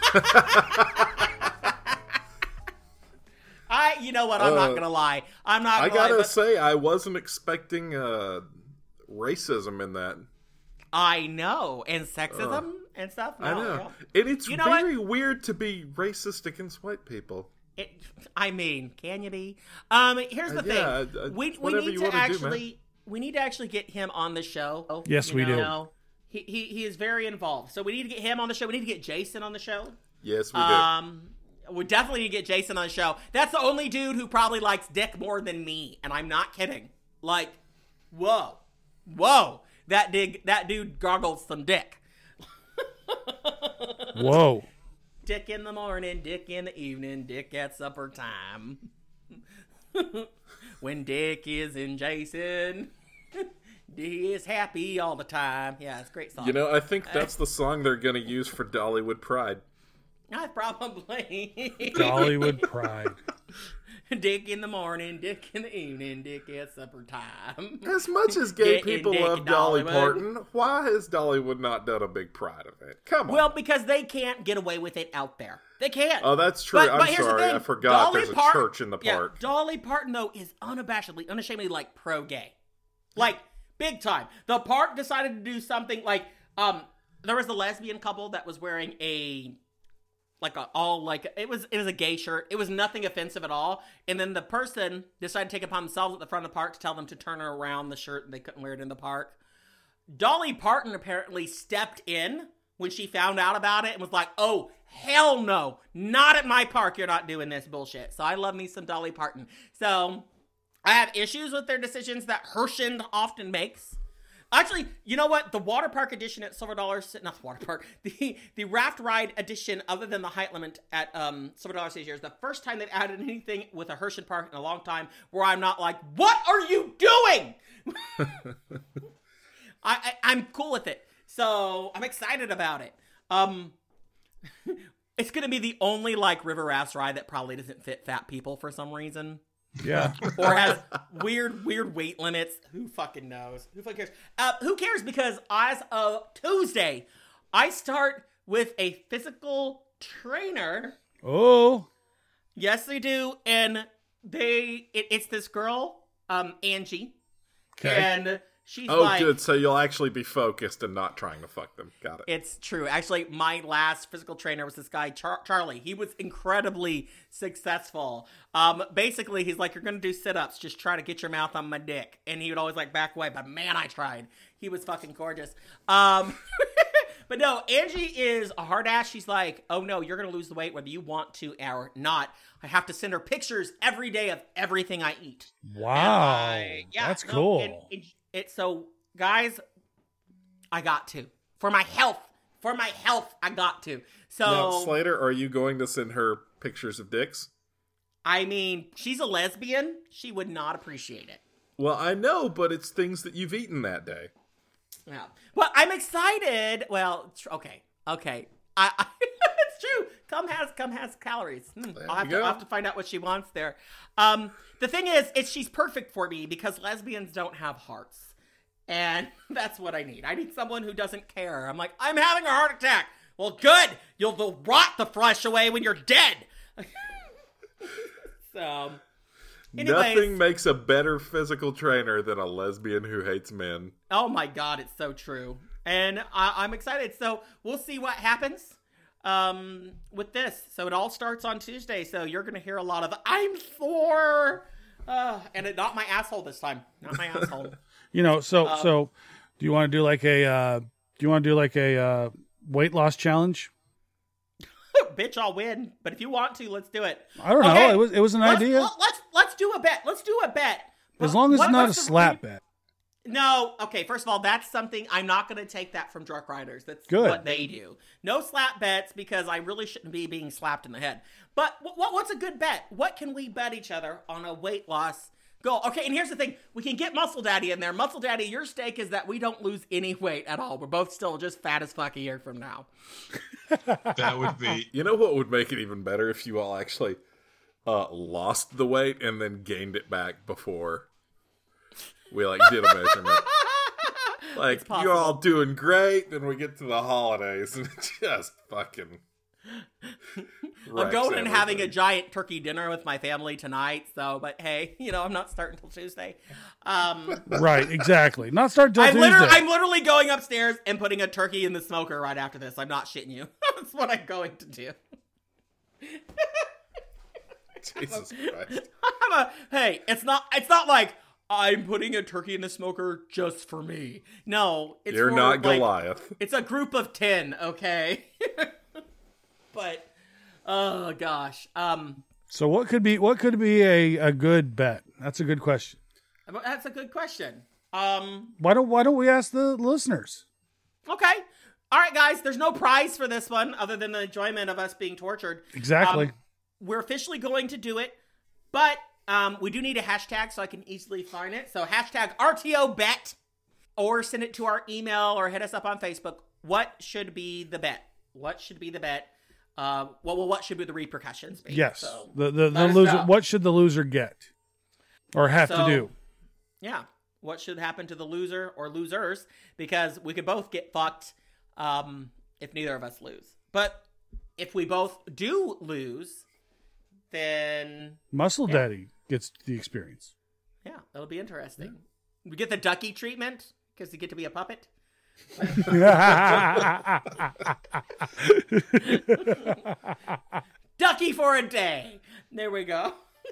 I, you know what? I'm uh, not gonna lie. I'm not. Gonna I gotta lie, but say, I wasn't expecting uh, racism in that. I know, and sexism uh, and stuff. No, I know, no. and it's you know very what? weird to be racist against white people. It, I mean, can you be? Um, here's the uh, thing. Yeah, uh, we we need to actually do, we need to actually get him on the show. Yes, we know? do. He, he he is very involved, so we need to get him on the show. We need to get Jason on the show. Yes, we um, do. We definitely need to get Jason on the show. That's the only dude who probably likes dick more than me, and I'm not kidding. Like, whoa, whoa, that dig, that dude goggles some dick. Whoa. Dick in the morning, dick in the evening, dick at supper time. When Dick is in Jason, he is happy all the time. Yeah, it's a great song. You know, I think that's the song they're going to use for Dollywood Pride. I probably. Dollywood Pride. Dick in the morning, Dick in the evening, Dick at supper time. As much as gay Getting people Dick love and Dolly Dollywood. Parton, why has Dollywood not done a big Pride event? Come on. Well, because they can't get away with it out there. They can't. Oh, that's true. But, I'm but here's the sorry. thing. I forgot Dolly there's a Part- church in the yeah, park. Dolly Parton, though, is unabashedly, unashamedly, like, pro-gay. Like, big time. The park decided to do something like, um, there was a lesbian couple that was wearing a, like, a, all, like, it was, it was a gay shirt. It was nothing offensive at all. And then the person decided to take it upon themselves at the front of the park to tell them to turn around the shirt and they couldn't wear it in the park. Dolly Parton apparently stepped in when she found out about it and was like, oh, hell no, not at my park, you're not doing this bullshit. So I love me some Dolly Parton. So I have issues with their decisions that Herschend often makes. Actually, you know what? The water park edition at Silver Dollar, not the water park, the, the raft ride edition other than the height limit at um, Silver Dollar City is the first time they've added anything with a Herschend park in a long time where I'm not like, what are you doing? I, I, I'm cool with it. So I'm excited about it. Um, it's going to be the only like river rafts ride that probably doesn't fit fat people for some reason. Yeah. Or has weird, weird weight limits. Who fucking knows? Who fucking cares? Uh, who cares? Because as of Tuesday, I start with a physical trainer. Oh. Yes, they do. And they, it, it's this girl, um, Angie. Okay. And She's Oh, like, good. So you'll actually be focused and not trying to fuck them. Got it. It's true. Actually, my last physical trainer was this guy, Char- Charlie. He was incredibly successful. Um, basically, he's like, you're going to do sit-ups. Just try to get your mouth on my dick. And he would always like back away. But man, I tried. He was fucking gorgeous. Um, but no, Angie is a hard ass. She's like, oh no, you're going to lose the weight whether you want to or not. I have to send her pictures every day of everything I eat. Wow. I- yeah, That's no, cool. and- and it, so, guys, I got to. For my health. For my health, I got to. So, Now, Slater, are you going to send her pictures of dicks? I mean, she's a lesbian. She would not appreciate it. Well, I know, but it's things that you've eaten that day. Yeah. Well, I'm excited. Well, tr- okay. Okay. I, I it's true. Cum has cum has calories. Hmm. There I'll have, you to, go. I'll have to find out what she wants there. Um, the thing is, is she's perfect for me because lesbians don't have hearts. And that's what I need. I need someone who doesn't care. I'm like, I'm having a heart attack. Well, good. You'll, they'll rot the flesh away when you're dead. So, anyways. Nothing makes a better physical trainer than a lesbian who hates men. Oh my God, it's so true. And I, I'm excited. So we'll see what happens um, with this. So it all starts on Tuesday. So you're going to hear a lot of, I'm sore. Uh, and it, not my asshole this time. Not my asshole. You know, so Um, so do you want to do like a uh do you want to do like a uh weight loss challenge? Bitch, I'll win. But if you want to, let's do it. I don't know. Okay, It was it was an let's, idea. let- Let's let's do a bet. Let's do a bet. As long as What- it's not a what's the- slap bet. No, okay, first of all, that's something, I'm not going to take that from drunk riders. That's Good. what they do. No slap bets because I really shouldn't be being slapped in the head. But what, what's a good bet? What can we bet each other on a weight loss goal? Okay, and here's the thing. We can get Muscle Daddy in there. Muscle Daddy, your stake is that we don't lose any weight at all. We're both still just fat as fuck a year from now. That would be You know what would make it even better if you all actually uh, lost the weight and then gained it back before we like did a measurement. Like, possible. you're all doing great, then we get to the holidays and it just fucking I'm wrecks going and having a everything. giant turkey dinner with my family tonight. So, but hey, you know, I'm not starting until Tuesday. Um... Right, exactly. Not start till I'm Tuesday. literally, I'm literally going upstairs and putting a turkey in the smoker right after this. I'm not shitting you. That's what I'm going to do. Jesus Christ. I'm a, hey, it's not. It's not like I'm putting a turkey in the smoker just for me. No, it's You're for, not like, Goliath. It's a group of ten. Okay, but oh gosh, um, So what could be what could be a, a good bet? That's a good question. that's a good question. Um, Why don't why don't we ask the listeners? okay. All right, guys, there's no prize for this one other than the enjoyment of us being tortured. Exactly. Um, we're officially going to do it, but um, we do need a hashtag so I can easily find it. So hashtag R T O bet, or send it to our email or hit us up on Facebook. What should be the bet? What should be the bet? Uh, well, well, what should be the repercussions be? Yes. So, the the, the let us loser. know. What should the loser get, or have to So- do? yeah. What should happen to the loser or losers? Because we could both get fucked um, if neither of us lose. But if we both do lose, then Muscle Yeah. Daddy gets the experience. yeah, that'll be interesting. We get the ducky treatment because you get to be a puppet. Ducky for a day. There we go.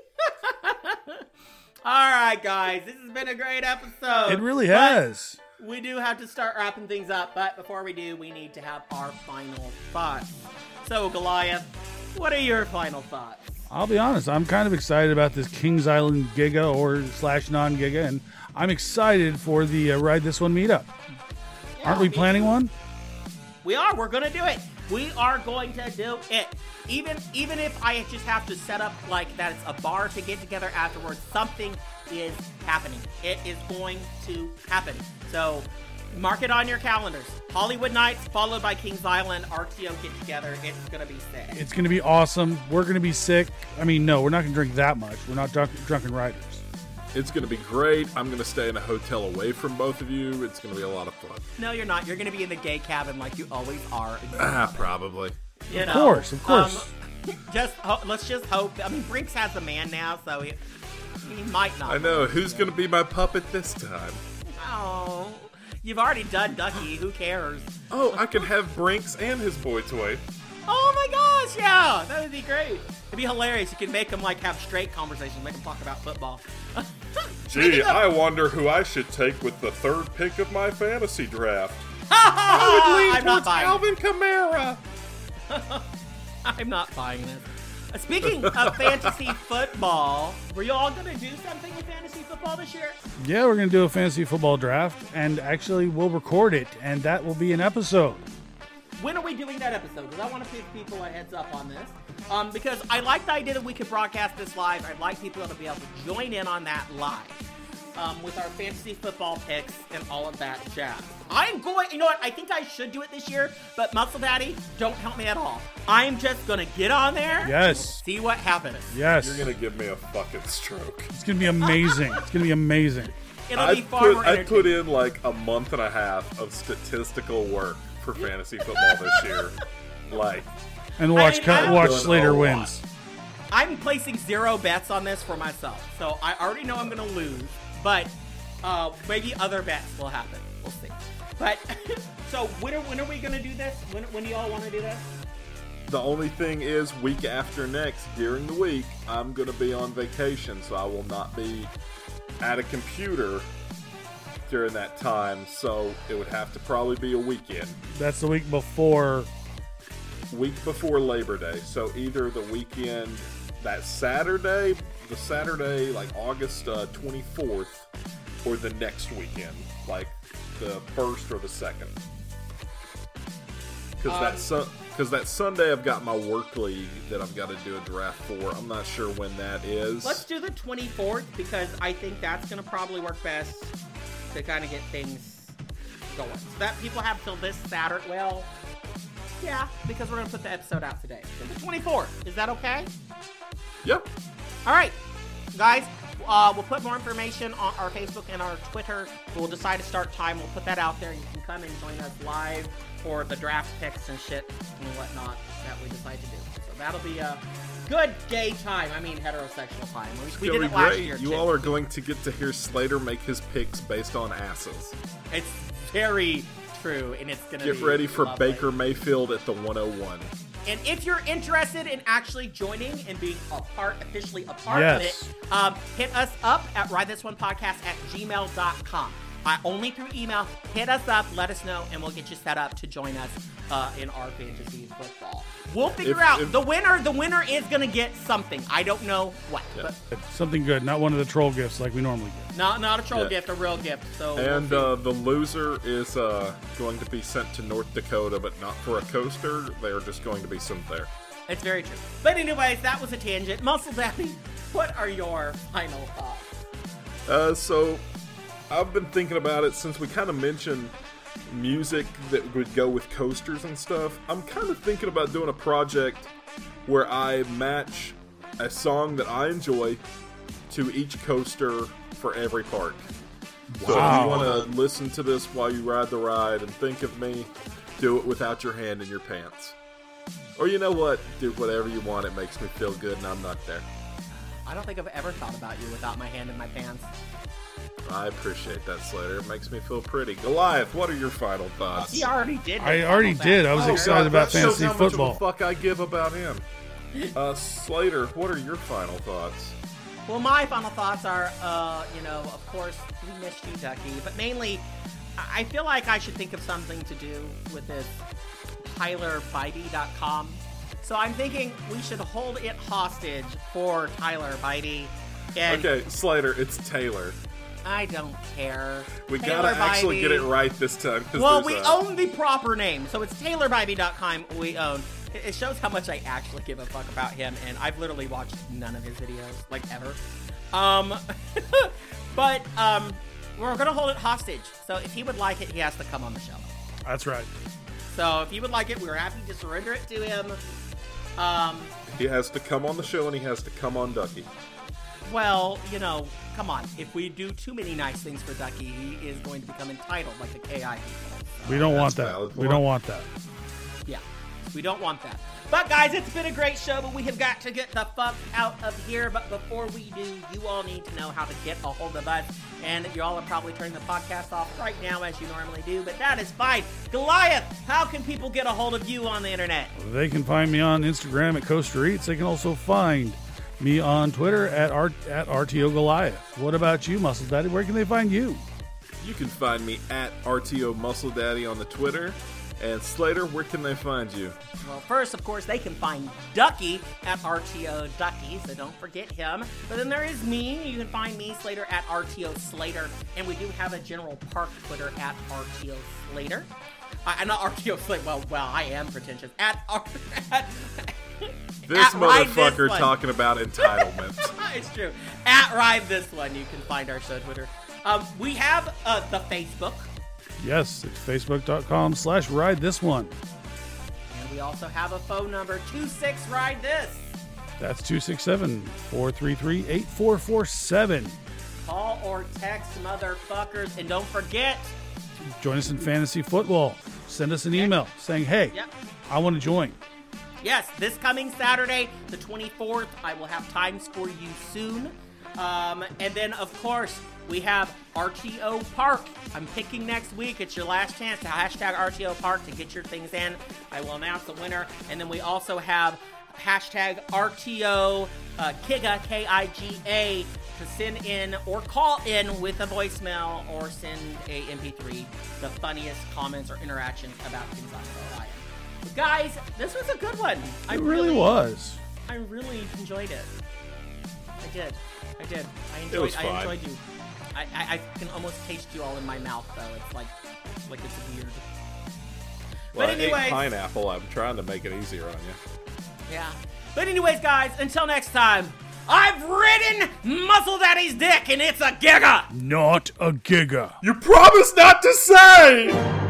All right, guys. This has been a great episode. It really But has. we do have to start wrapping things up, but before we do, we need to have our final thoughts. So, Goliath, what are your final thoughts? I'll be honest. I'm kind of excited about this Kings Island Giga or slash non Giga, and I'm excited for the uh, Ride This One meetup. Aren't we me planning too. one? We are. We're going to do it. We are going to do it. Even even if I just have to set up like that, it's a bar to get together afterwards. Something is happening. It is going to happen. So mark it on your calendars. Hollywood Nights followed by Kings Island R T O get together. It's going to be sick. It's going to be awesome. We're going to be sick. I mean, no, we're not going to drink that much. We're not drunk, drunken riders. It's going to be great. I'm going to stay in a hotel away from both of you. It's going to be a lot of fun. No, you're not. You're going to be in the gay cabin like you always are. Ah, probably. You Of know? course, of course. Um, just ho- let's just hope. I mean, Brinks has a man now, so he, he might not. I know. Who's going to be my puppet this time? Oh, you've already done Ducky. Who cares? Oh, I can have Brinks and his boy toy. Oh my gosh, yeah, that would be great. It'd be hilarious. You could make them like have straight conversations, make them talk about football. Gee, of- I wonder who I should take with the third pick of my fantasy draft. I would lean I'm not towards buying. Alvin Kamara. I'm not buying this. Uh, speaking of fantasy football, were you all going to do something with fantasy football this year? Yeah, we're going to do a fantasy football draft, and actually we'll record it, and that will be an episode. When are we doing that episode? Because I want to give people a heads up on this. Um, because I like the idea that we could broadcast this live. I'd like people to be able to join in on that live. Um, with our fantasy football picks and all of that jazz. I'm going, you know what, I think I should do it this year, but Muscle Daddy, don't help me at all. I'm just going to get on there. Yes. See what happens. Yes. You're going to give me a fucking stroke. It's going to be amazing. It's going to be amazing. It'll I be far put, more I put entertaining. in like a month and a half of statistical work for fantasy football this year. Like, And watch, I mean, I'm watch doing Slater a lot. wins. I'm placing zero bets on this for myself, so I already know I'm going to lose, but uh, maybe other bets will happen. We'll see. But, so when are, when are we going to do this? When, when do y'all want to do this? the only thing is, week after next, during the week, I'm going to be on vacation, so I will not be at a computer during that time, so it would have to probably be a weekend. That's the week before. Week before Labor Day, so either the weekend, that Saturday, the Saturday, like August uh, twenty-fourth, or the next weekend, like the first or the second. Because that, su- cause that Sunday I've got my work league that I've got to do a draft for. I'm not sure when that is. Let's do the twenty-fourth, because I think that's going to probably work best to kind of get things going. So that people have till this Saturday. Well, yeah, because we're going to put the episode out today. So the twenty-fourth. Is that okay? Yep. All right, guys. Uh, we'll put more information on our Facebook and our Twitter. We'll decide to start time. We'll put that out there. You can come and join us live for the draft picks and shit and whatnot that we decide to do. So that'll be a good gay time. I mean, heterosexual time. We, we It'll did be it last great. year, You too. all are going to get to hear Slater make his picks based on asses. It's very true, and it's going to be Get ready for lovely. Baker Mayfield at the one oh one. And if you're interested in actually joining and being a part, officially a part Yes. of it, um, hit us up at ride this one podcast at gmail dot com. Uh, only through email. Hit us up, let us know, and we'll get you set up to join us uh, in our fantasy football. We'll figure If- out if- the winner. The winner is going to get something. I don't know what, Yeah. but Something good, not one of the troll gifts like we normally get. not not a troll Yeah. gift, a real gift. So we'll And see. uh, the loser is uh, going to be sent to North Dakota, but not for a coaster. They're just going to be sent there. It's very true. But anyways, that was a tangent. Muscle Daddy, what are your final thoughts? Uh, so, I've been thinking about it since we kind of mentioned music that would go with coasters and stuff. I'm kind of thinking about doing a project where I match a song that I enjoy to each coaster for every park. So if Wow. you want to listen to this while you ride the ride and think of me, do it without your hand in your pants. Or you know what? Do whatever you want. It makes me feel good and I'm not there. I don't think I've ever thought about you without my hand in my pants. I appreciate that, Slater. It makes me feel pretty. Goliath, what are your final thoughts? He already did. I his already final did. thoughts. I was Oh, excited God, about that shows fantasy how much football. Of a fuck I give about him. Uh, Slater, what are your final thoughts? Well, my final thoughts are, uh, you know, of course, we missed you, Ducky, but mainly, I I feel like I should think of something to do with this Tyler Beide dot com. So I'm thinking we should hold it hostage for Tyler Beide. And Okay, Slater, it's Taylor. I don't care. We Taylor gotta actually Beide. get it right this time. 'cause Well, there's we a- own the proper name, so it's Taylor Beide dot com we own. It it shows how much I actually give a fuck about him, and I've literally watched none of his videos, like, ever. Um, but, um, we're gonna hold it hostage, so if he would like it, he has to come on the show. That's right. So if he would like it, we're happy to surrender it to him. Um, He has to come on the show and he has to come on Ducky. well, you know, come on. If we do too many nice things for Ducky, he is going to become entitled, like the K I people. We don't want That's that. valid We point. don't want that. Yeah, we don't want that. But guys, it's been a great show, but we have got to get the fuck out of here. But before we do, you all need to know how to get a hold of us. And you all are probably turning the podcast off right now as you normally do, but that is fine. Goliath, how can people get a hold of you on the internet? They can find me on Instagram at Coaster Eats. They can also find me on Twitter at, R- at R T O Goliath. What about you, Muscle Daddy? Where can they find you? You can find me at R T O Muscle Daddy on the Twitter. And Slater, where can they find you? Well, first, of course, they can find Ducky at R T O Ducky, so don't forget him. But then there is me. You can find me, Slater, at R T O Slater. And we do have a general park Twitter at R T O Slater. I, I'm not R T O Slater. Well, well, I am pretentious. At, R- at This at Ride motherfucker This talking about entitlement. It's true. At Ride This One, you can find our show Twitter. Um, we have uh, the Facebook. Yes, it's facebook.com slash ride this one. And we also have a phone number, two six ride this. That's two six seven, four three three, eight four four seven. Call or text, motherfuckers. And don't forget, Join us in fantasy football. Send us an email saying, hey, yep. I want to join. Yes, this coming Saturday, the twenty-fourth, I will have times for you soon. Um, and then, of course, we have R T O Park. I'm picking next week. It's your last chance to hashtag R T O Park to get your things in. I will announce the winner. And then we also have hashtag R T O uh, Kiga, K I G A, to send in or call in with a voicemail or send a M P three, the funniest comments or interactions about things on Orion. But guys, this was a good one. I It really, really was. I really enjoyed it. I did. I did. I It enjoyed. was I fun. enjoyed you. I, I, I can almost taste you all in my mouth, though. It's like, like it's weird. Well, but I ate anyways, pineapple. I'm trying to make it easier on you. yeah. But anyways, guys, until next time, I've ridden Muscle Daddy's dick, and it's a giga. Not a giga. You promised not to say!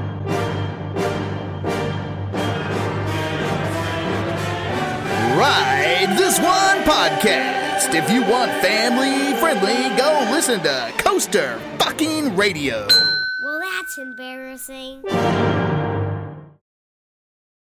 Ride This One podcast. If you want family friendly, go listen to Coaster Fucking Radio. Well, that's embarrassing.